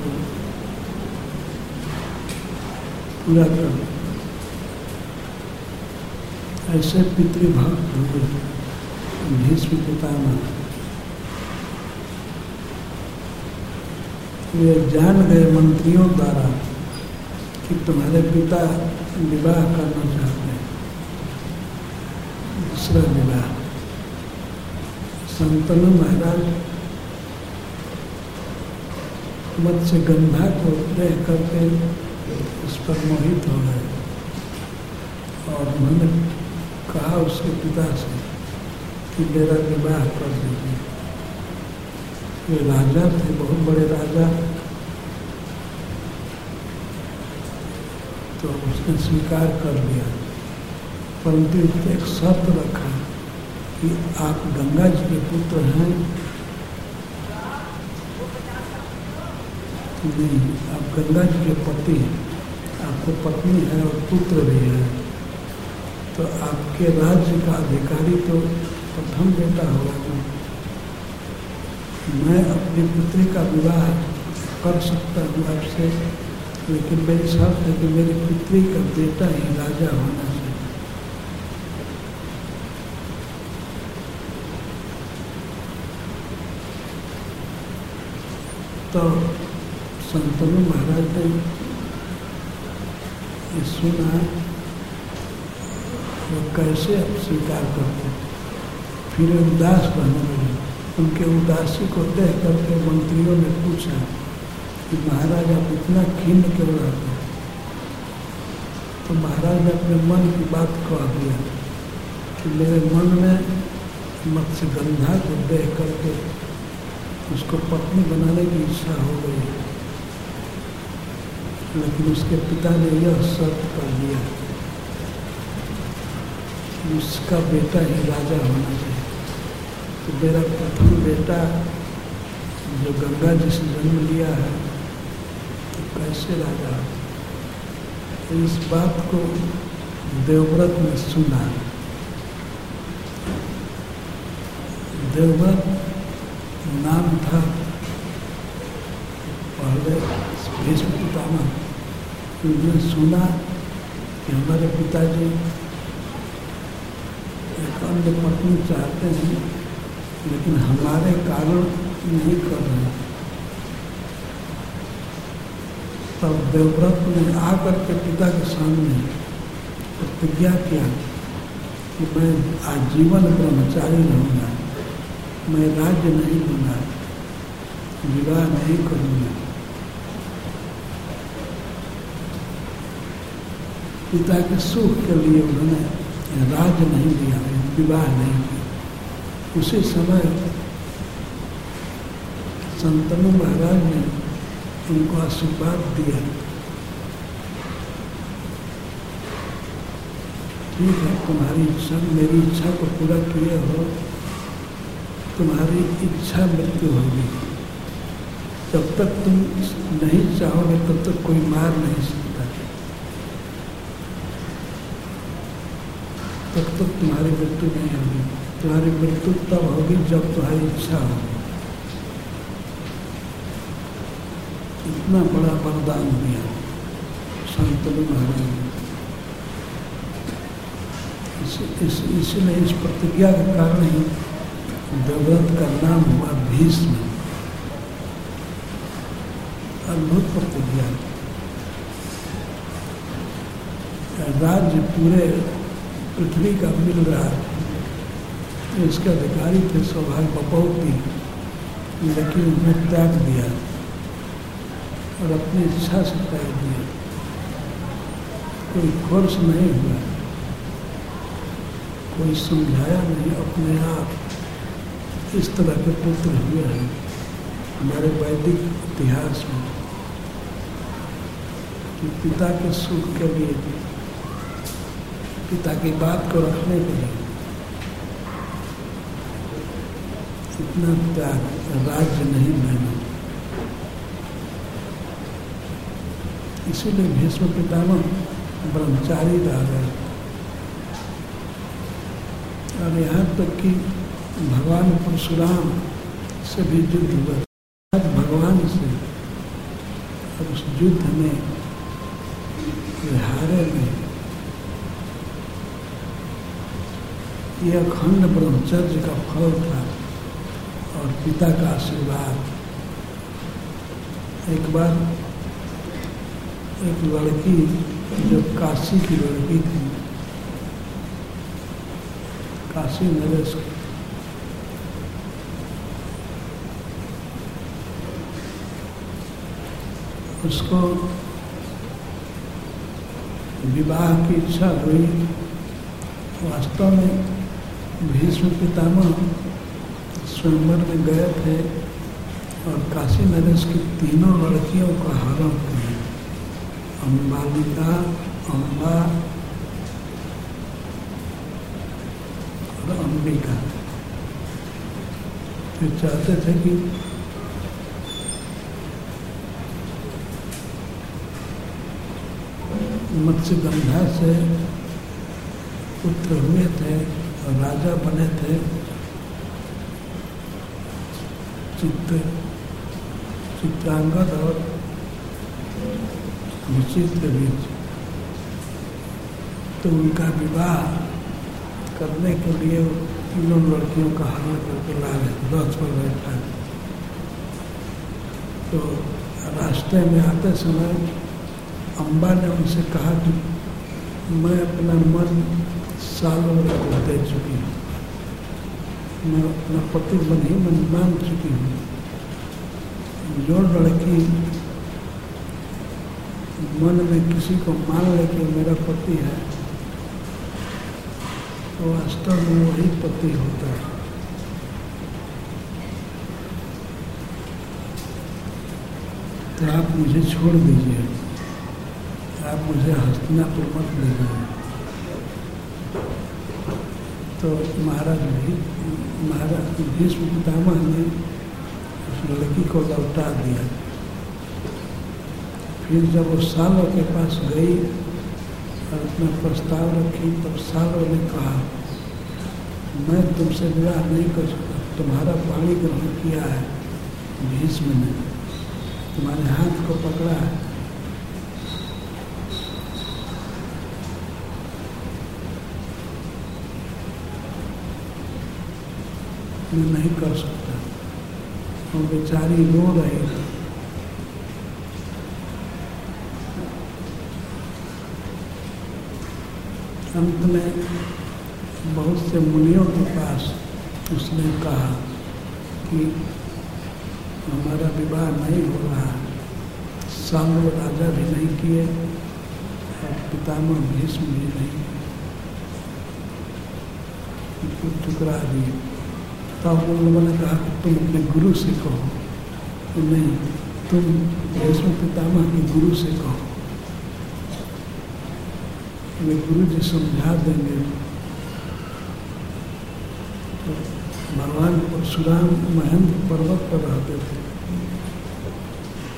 पूरा कर। ऐसे पितृभक्त हुए भीष्म पितामह। वे जान गए मंत्रियों द्वारा कि तुम्हारे पिता विवाह करना चाहते हैं, दूसरा विवाह। संतनु महाराज मत्स्यगंधा को देख करके उस पर मोहित हो गए और उन्होंने कहा उसके पिता से कि मेरा विवाह कर दीजिए। वे राजा थे, बहुत बड़े राजा, तो उसने स्वीकार कर लिया, परंतु एक शर्त रखा कि आप गंगा जी के पुत्र हैं। नहीं, आप गंगा जी के पति हैं, आपको पत्नी है और पुत्र भी है, तो आपके राज्य का अधिकारी तो प्रथम बेटा होगा। मैं अपनी पुत्री का विवाह कर सकता हूँ आपसे, लेकिन मेरी शर्त है कि मेरी पुत्री का बेटा ही राजा होना चाहिए। तो संतनु महाराज ने ये सुना, वो कैसे अब स्वीकार करते, फिर उदास रहने लगे। उनके उदासी को देख करके मंत्रियों ने पूछा कि महाराज आप इतना खिन्न क्यों रहते हैं? तो महाराज ने अपने मन की बात कह दिया कि मेरे मन में मत्स्यगंधा को देख करके उसको पत्नी बनाने की इच्छा हो गई, लेकिन उसके पिता ने यह शर्त कर दिया कि उसका बेटा ही राजा होना चाहिए। तो मेरा प्रथम बेटा जो गंगा जी से जन्म लिया है तो कैसे राजा? तो इस बात को देवव्रत ने सुना। देवव्रत नाम था पहले भीष्म पितामह। उन्होंने सुना कि हमारे पिताजी एक अन्य पत्नी चाहते हैं, लेकिन हमारे कारण नहीं कर रहे। तब देवव्रत ने आकर के पिता के सामने प्रतिज्ञा किया कि मैं आजीवन ब्रह्मचारी रहूँगा, मैं राज्य नहीं लूँगा, विवाह नहीं करूँगा। पिता के सुख के लिए उन्होंने राज्य नहीं लिया, विवाह नहीं किया। उसी समय संतनु महाराज ने उनको आशीर्वाद दिया, ठीक है, तुम्हारी इच्छा मेरी इच्छा को पूरा किए हो, तुम्हारी इच्छा मृत्यु होगी। जब तक तुम नहीं चाहोगे तब तक कोई मार नहीं सकता। तब तक तुम्हारी मृत्यु नहीं होगी। तुम्हारी मृत्यु तब होगी जब तुम्हारी इच्छा होगी। इतना बड़ा वरदान दिया संतनु महाराज ने। इसलिए इस प्रतिज्ञा के कारण ही देवव्रत का नाम हुआ भीष्म। अद्भुत प्रतिज्ञा। राज्य पूरे पृथ्वी का मिल रहा है, इसके अधिकारी थे सौभाग्य बपौती, लेकिन उन्होंने त्याग दिया और अपनी इच्छा से त्याग दिया। कोई फोर्स नहीं हुआ, कोई समझाया नहीं, अपने आप इस तरह के पुत्र हुए हैं हमारे वैदिक इतिहास में, कि पिता के सुख के लिए, पिता की बात को रखने के लिए इतना त्याग, राज्य नहीं लेना। इसीलिए भीष्म पितामह ब्रह्मचारी रह गए। और यहाँ तक कि भगवान परशुराम से भी युद्ध हुआ आज भगवान से, और उस युद्ध में हारे में यह अखंड ब्रह्मचर्य का फल था और पिता का आशीर्वाद। एक बार एक लड़की जो काशी की लड़की थी, काशी नरेश, उसको विवाह की इच्छा हुई। वास्तव में भीष्म पितामह स्वयंवर में गए थे और काशी नरेश की तीनों लड़कियों का हरण किया, अम्बालिका, अम्बा और अंबिका। वे चाहते थे कि मत्स्यगंधा से पुत्र हुए थे और राजा बने थे चित्रांगद और विचित्र बीच। तो उनका विवाह करने के लिए तीनों लड़कियों का हरण करके ला रहे, रथ पर बैठा। तो रास्ते में आते समय अम्बा ने उनसे कहा कि मैं अपना मन सालों को दे चुकी हूँ, मैं अपना पति मन ही मन मान चुकी हूँ। जो लड़की मन में किसी को मान ले कि मेरा पति है, तो वास्तव में वही पति होता है। तो आप मुझे छोड़ दीजिए, आप मुझे हस्तिनापुर मत ले जाइए। तो महाराज भीष्म पितामह ने उस लड़की को लौटा दिया। फिर जब वो सालों के पास गई और अपना प्रस्ताव रखी, तब सालों ने कहा मैं तुमसे विवाह नहीं कर सकता, तुम्हारा पाणी ग्रहण किया है भीष्म ने, तुम्हारे हाथ को पकड़ा है, मैं नहीं कर सकता। और बेचारी रो रही थी। अंत में बहुत से मुनियों के पास उसने कहा कि हमारा विवाह नहीं हो रहा है, साम्ब राजा भी नहीं किए और पितामह भीष्म भी नहीं, ठुकरा दिए। तब उन लोगों ने कहा कि तुम अपने गुरु से कहो। तो नहीं, तुम भीष्म पितामह के गुरु से कहो, वे गुरु जी समझा देंगे। तो भगवान परशुराम महेंद्र पर्वत पर रहते थे।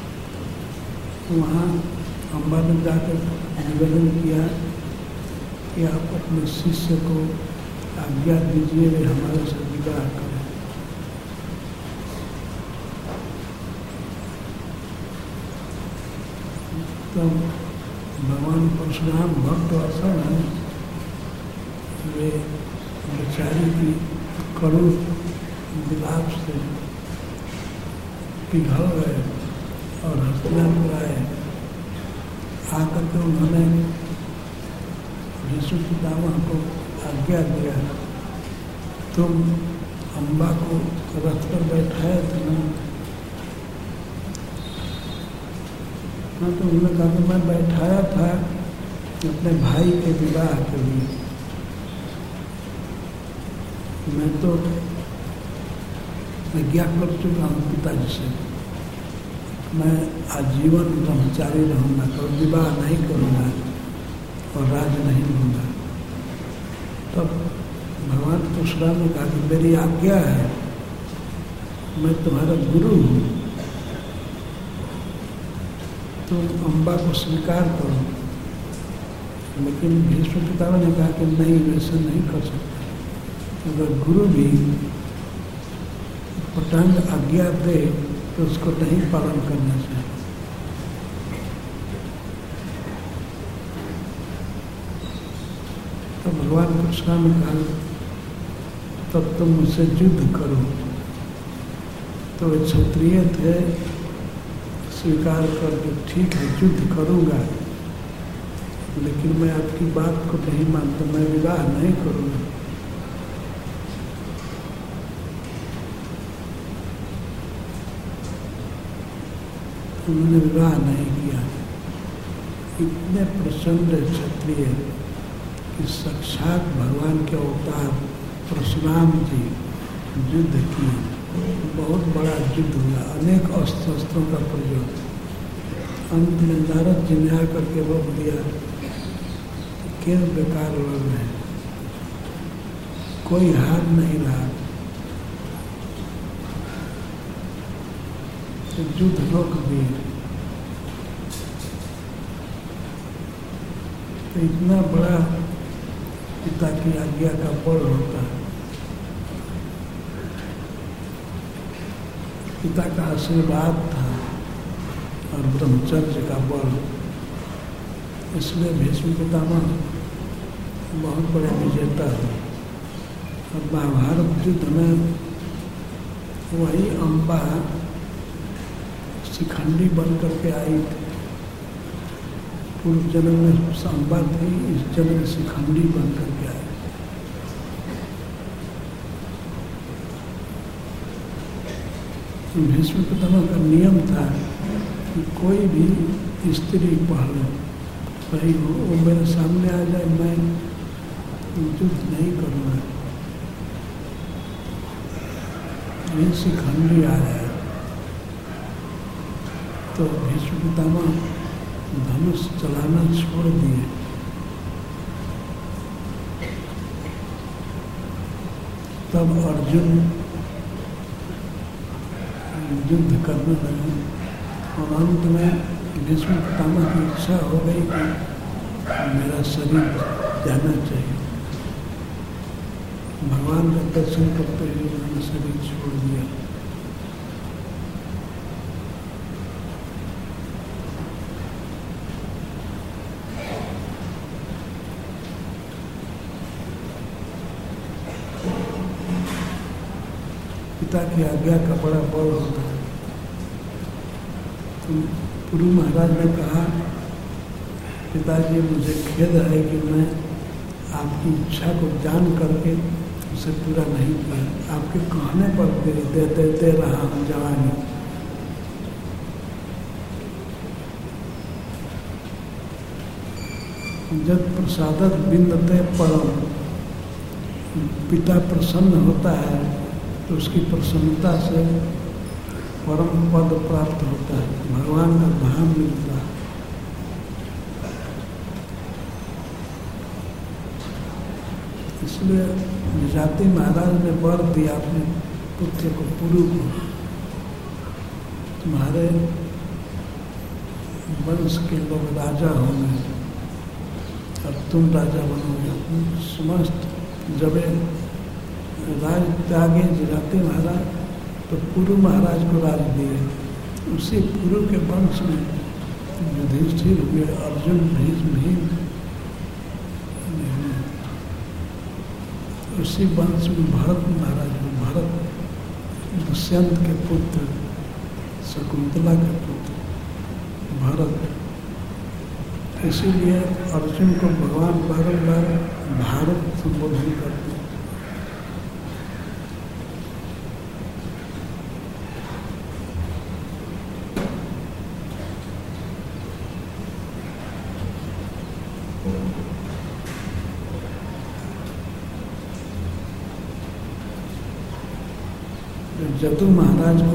वहाँ अम्बा ने जाकर निवेदन किया कि आप अपने शिष्य को आज्ञा दीजिए वे हमारे से विवाह करें। तो भगवान परशुराम भक्त असल हैं, वे बेचारी की कड़ू विलाप से पिघल गए और हस्तिनापुर आए। आकर के उन्होंने भीष्म पितामह को आज्ञा दिया, तुम अम्बा को रथ पर बैठाए थे ना? तो उन्होंने कहा कि मैं बैठाया था अपने भाई के विवाह के लिए। मैं तो ज्ञा कर चुका हूँ पिताजी से, मैं आजीवन ब्रह्मचारी रहूँगा, तो विवाह नहीं करूँगा और राज नहीं लूँगा। तब भगवान परशुराम ने कहा कि मेरी आज्ञा है, मैं तुम्हारा गुरु हूँ, तुम अम्बा को स्वीकार करो। लेकिन भीष्म पितामह ने कहा कि नहीं, वैसे नहीं कर सकते। अगर गुरु भी पटांग आज्ञा दे तो उसको नहीं पालन करना चाहिए। तो भगवान परशुराम ने कहा तब तुम मुझसे युद्ध करो। तो वे क्षत्रिय थे, स्वीकार करके ठीक है युद्ध करूँगा, लेकिन मैं आपकी बात को नहीं मानता, मैं विवाह नहीं करूँगा। उन्होंने विवाह नहीं किया। इतने प्रसन्न क्षत्रिय कि साक्षात भगवान के अवतार परशुराम जी युद्ध किए। बहुत बड़ा युद्ध हुआ, अनेक अस्त्र शस्त्रों का प्रयोग। अंत में नारद जी ने आकर के रोक दिया, क्यों बेकार लड़ रहे हैं, कोई हार नहीं रहा। तो युद्ध रोक दिए। तो इतना बड़ा पिता की आज्ञा का बल होता है। पिता का आशीर्वाद था और ब्रह्मचर्य का बल, इसलिए भीष्म पितामह बहुत बड़े विजेता है। और महाभारत युद्ध में वही अम्बा शिखंडी बन करके आई थी। पूर्व जन्म में अम्बा थी, इस जन्म में शिखंडी बन करके आई। भीष्म पितामह का नियम था कि कोई भी स्त्री पहले सही हो, वो मेरे सामने आ जाए, मैं युद्ध नहीं करूँगा। ये शिखंडी आ जाए तो भीष्म पितामह धनुष चलाना छोड़ दिए। तब अर्जुन युद्ध करने लगे और अंत में भीष्म पितामह की इच्छा हो गई कि मेरा शरीर जाना चाहिए। भगवान का दर्शन करते हुए उन्होंने शरीर छोड़ दिया। पिता की आज्ञा का बड़ा बल होता है। तो गुरु महाराज ने कहा, पिताजी मुझे खेद है कि मैं आपकी इच्छा को जान करके उसे पूरा नहीं किया। आपके कहने पर दे रहा हूँ जवानी। जब प्रसादत बिंदते परम, पिता प्रसन्न होता है तो उसकी प्रसन्नता से परम पद प्राप्त होता है, भगवान का धाम मिलता है। इसलिए जाति महाराज ने वर दिया अपने पुत्र को, पुरु को, तुम्हारे वंश के लोग राजा होंगे अब तुम राजा बनोगे। समस्त जब राज त्यागे जजाति महाराज तो पुरु महाराज को राज दिए। उसी पुरु के वंश में युधिष्ठिर हुए, अर्जुन, भीम, उसी वंश में भरत महाराज हुए। भरत दुष्यंत के पुत्र, शकुंतला के पुत्र भरत। इसीलिए अर्जुन को भगवान बारंबार भारत संबोधन करते हैं। जदु महाराज को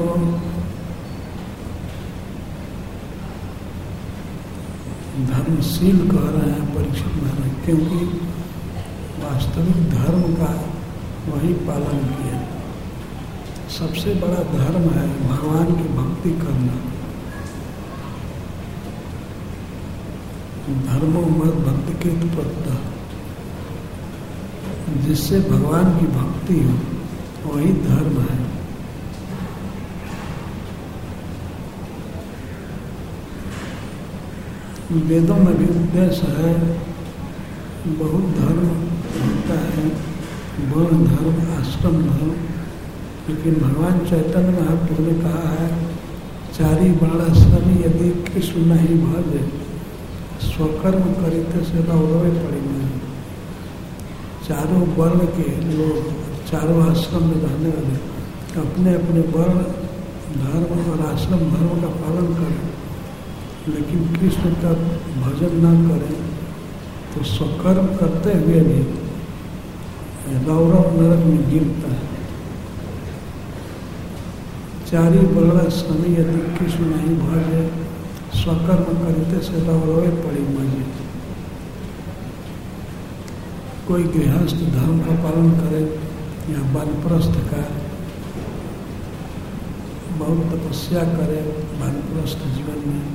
धर्मशील कह रहे हैं परीक्षित महाराज, क्योंकि वास्तविक धर्म का वही पालन किया। सबसे बड़ा धर्म है भगवान की भक्ति करना। धर्मो मत भक्ति के प्रत्यय, जिससे भगवान की भक्ति हो वही धर्म है। वेदों में भी उपदेश है, बहुत धर्म होता है, वर्ण धर्म, आश्रम धर्म, लेकिन भगवान चैतन्य महाप्रभु ने कहा है, चारी वर्णाश्रमी यदि कृष्ण नहीं भजे, स्वकर्म करिते से रौरवे पड़ेंगे। चारों वर्ण के लोग, चारों आश्रम में रहने वाले अपने अपने वर्ण धर्म और आश्रम धर्म का पालन करें, लेकिन कृष्ण का भजन न करें तो स्वकर्म करते हुए भी रौरव नरक में गिरता है। चारी वर्णाश्रमी यदि कृष्ण नहीं भजे, स्वकर्म करते से रौरवे पड़ी मजे। कोई गृहस्थ धर्म का पालन करे या वानप्रस्थ का, बहुत तपस्या करे वानप्रस्थ जीवन में,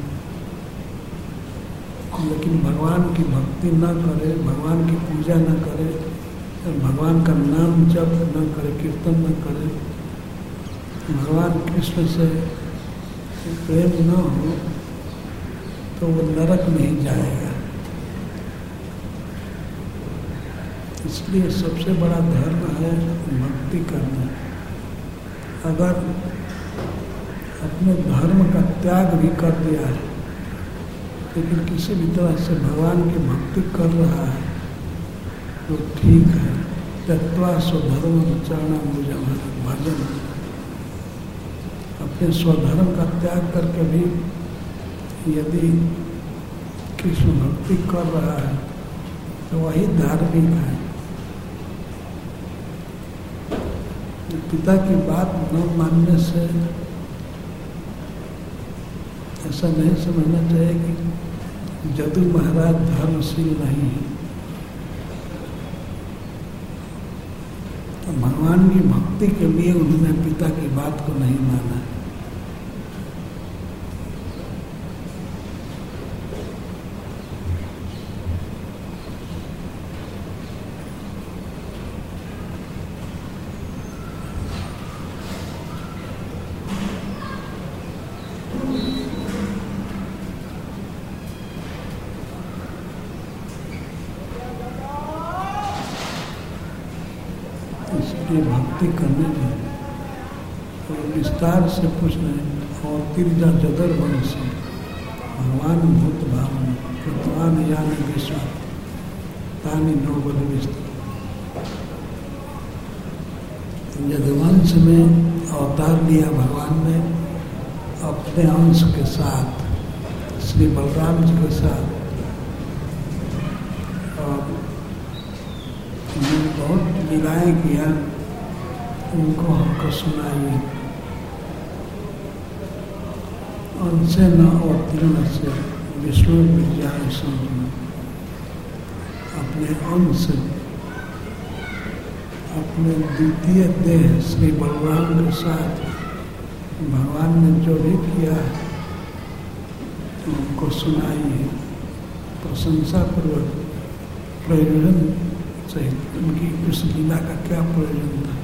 लेकिन भगवान की भक्ति न करे, भगवान की पूजा न करे, भगवान का नाम जप न करे, कीर्तन न करे, भगवान कृष्ण से प्रेम न हो, तो वो नरक में ही जाएगा। इसलिए सबसे बड़ा धर्म है भक्ति करना। अगर अपने धर्म का त्याग भी कर दिया है, लेकिन किसी भी तरह से भगवान की भक्ति कर रहा है तो ठीक है। त्यक्त्वा स्वधर्म चरणम भजन, अपने स्वधर्म का त्याग करके भी यदि कृष्ण भक्ति कर रहा है तो वही धार्मिक है। पिता की बात न मानने से ऐसा नहीं समझना चाहिए कि जदु महाराज धर्मशील नहीं है। तो भगवान की भक्ति के लिए उन्होंने पिता की बात को नहीं माना। भक्ति करने में तो विस्तार से पूछ रहे हैं। और तिरजा जदर वंश भगवान भूत भावन कृतवान यान विश्व तानी नोबल विस्तार। यदुवंश में अवतार लिया भगवान ने अपने अंश के साथ, श्री बलराम जी के साथ, और बहुत लीलाएं किया, उनको हमको सुनाइए। उनसे न अवतीर्ण से विष्णु विज्ञान समझना। अपने अंश, अपने द्वितीय देह श्री बलराम के साथ भगवान ने जो भी किया है उनको सुनाइए, प्रशंसा पूर्वक प्रयोजन सहित उनकी उस लीला का क्या प्रयोजन था।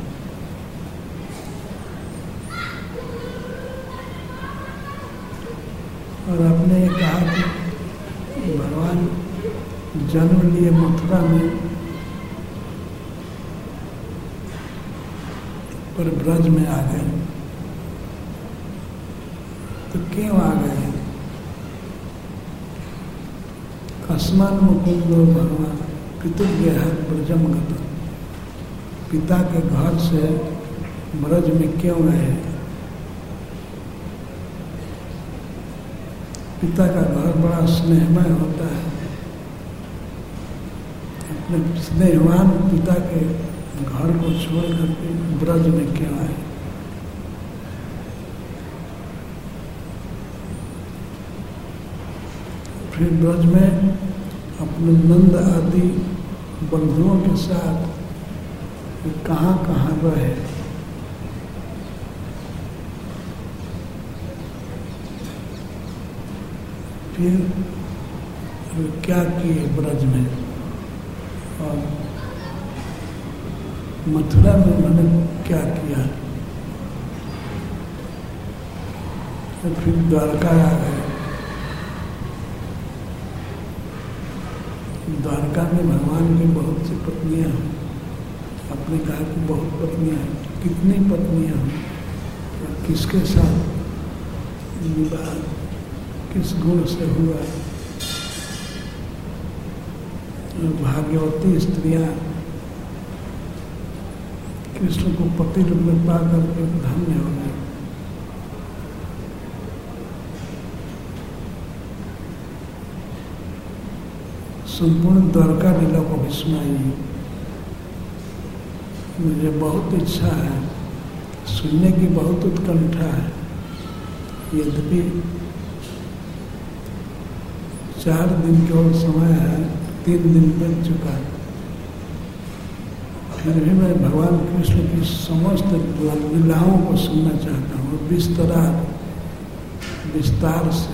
और आपने कहा कि भगवान जन्म लिए मथुरा में पर ब्रज में आ गए, तो क्यों आ गए? कस्मान मुकुंदो भगवान पितुर्गेह ब्रजम गत, पिता के घर से ब्रज में क्यों गए? पिता का घर बड़ा स्नेहमय होता है, अपने स्नेहवान पिता के घर को छोड़ करके ब्रज में क्यों आए? फिर ब्रज में अपने नंद आदि बंधुओं के साथ कहाँ कहाँ रहे। फिर क्या किए ब्रज में, और मथुरा में उन्होंने क्या किया। तो फिर द्वारका आ गए। द्वारका में भगवान की बहुत सी पत्नियां हैं। आपने कहा कि बहुत पत्नियां हैं, कितनी पत्नियां हैं और किसके साथ विवाह किस गुण से हुआ? भाग्यवती स्त्रियां कृष्ण को पति रूप में पा करके धन्य हो गए। संपूर्ण द्वारका लीला को भी सुनाइए। मुझे बहुत इच्छा है, सुनने की बहुत उत्कंठा है। यद्यपि 4 दिन केवल समय है, 3 दिन बीत चुका है, फिर भी मैं भगवान कृष्ण की समस्त लीलाओं को सुनना चाहता हूँ विस्तार से।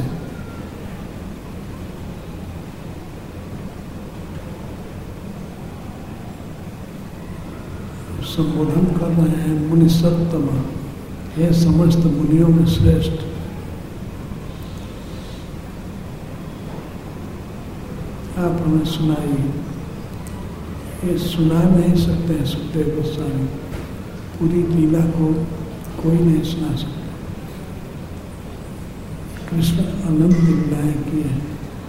संबोधन कर रहे हैं मुनि सत्तम, हे समस्त मुनियों में श्रेष्ठ। आप हमें सुनाइए। ये सुना नहीं सकते हैं सुखदेव गोस्वामी, पूरी लीला को कोई नहीं सुना सकता। कृष्ण अनंत लीलाएं किए हैं।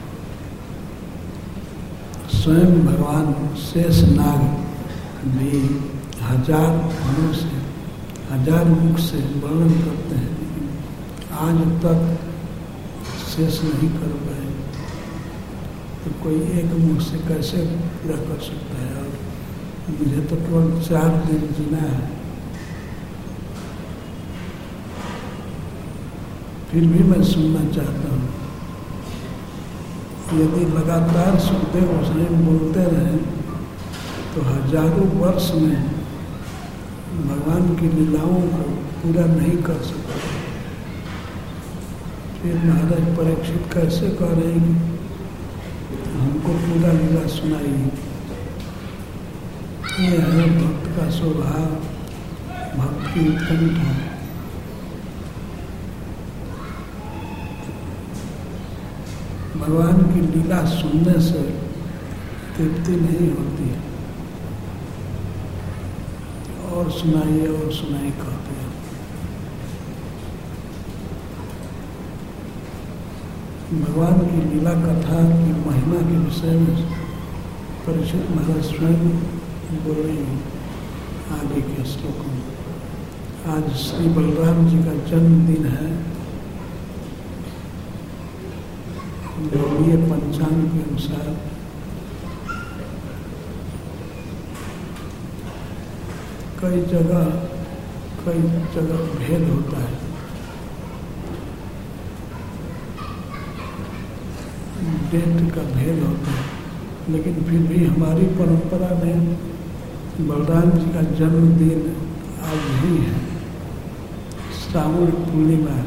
स्वयं भगवान शेष नाग भी 1000 फलों से 1000 मुख से वर्णन करते हैं, लेकिन आज तक शेष नहीं कर पाए। तो कोई एक मुख से कैसे पूरा कर सकता है? और मुझे तो केवल 4 दिन जीना है, फिर भी मैं सुनना चाहता हूँ। यदि लगातार सुखदेव गोस्वामी बोलते रहे तो हजारों वर्ष में भगवान की लीलाओं को पूरा नहीं कर सकते। फिर महाराज परीक्षित कैसे कह रहे हैं हमको पूरा लीला सुनाइए? ये है भक्त का स्वभाव, भक्त की उत्कंठा। भगवान की लीला सुनने से तृप्ति नहीं होती है, और सुनाइए कहते हैं। भगवान की लीला कथा की महिमा के विषय में परीक्षित महाराज स्वयं बोल रहे हैं आगे के श्लोकों में। आज श्री बलराम जी का जन्मदिन है। गौड़ीय पंचांग के अनुसार कई जगह भेद होता है। डेट का भेद होता है, लेकिन फिर भी हमारी परंपरा में बलराम जी का जन्मदिन आज ही है, श्रावण पूर्णिमा।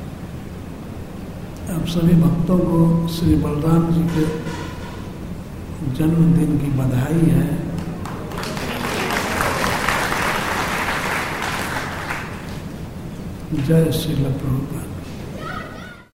आप सभी भक्तों को श्री बलराम जी के जन्मदिन की बधाई है। जय श्रील प्रभुपाद।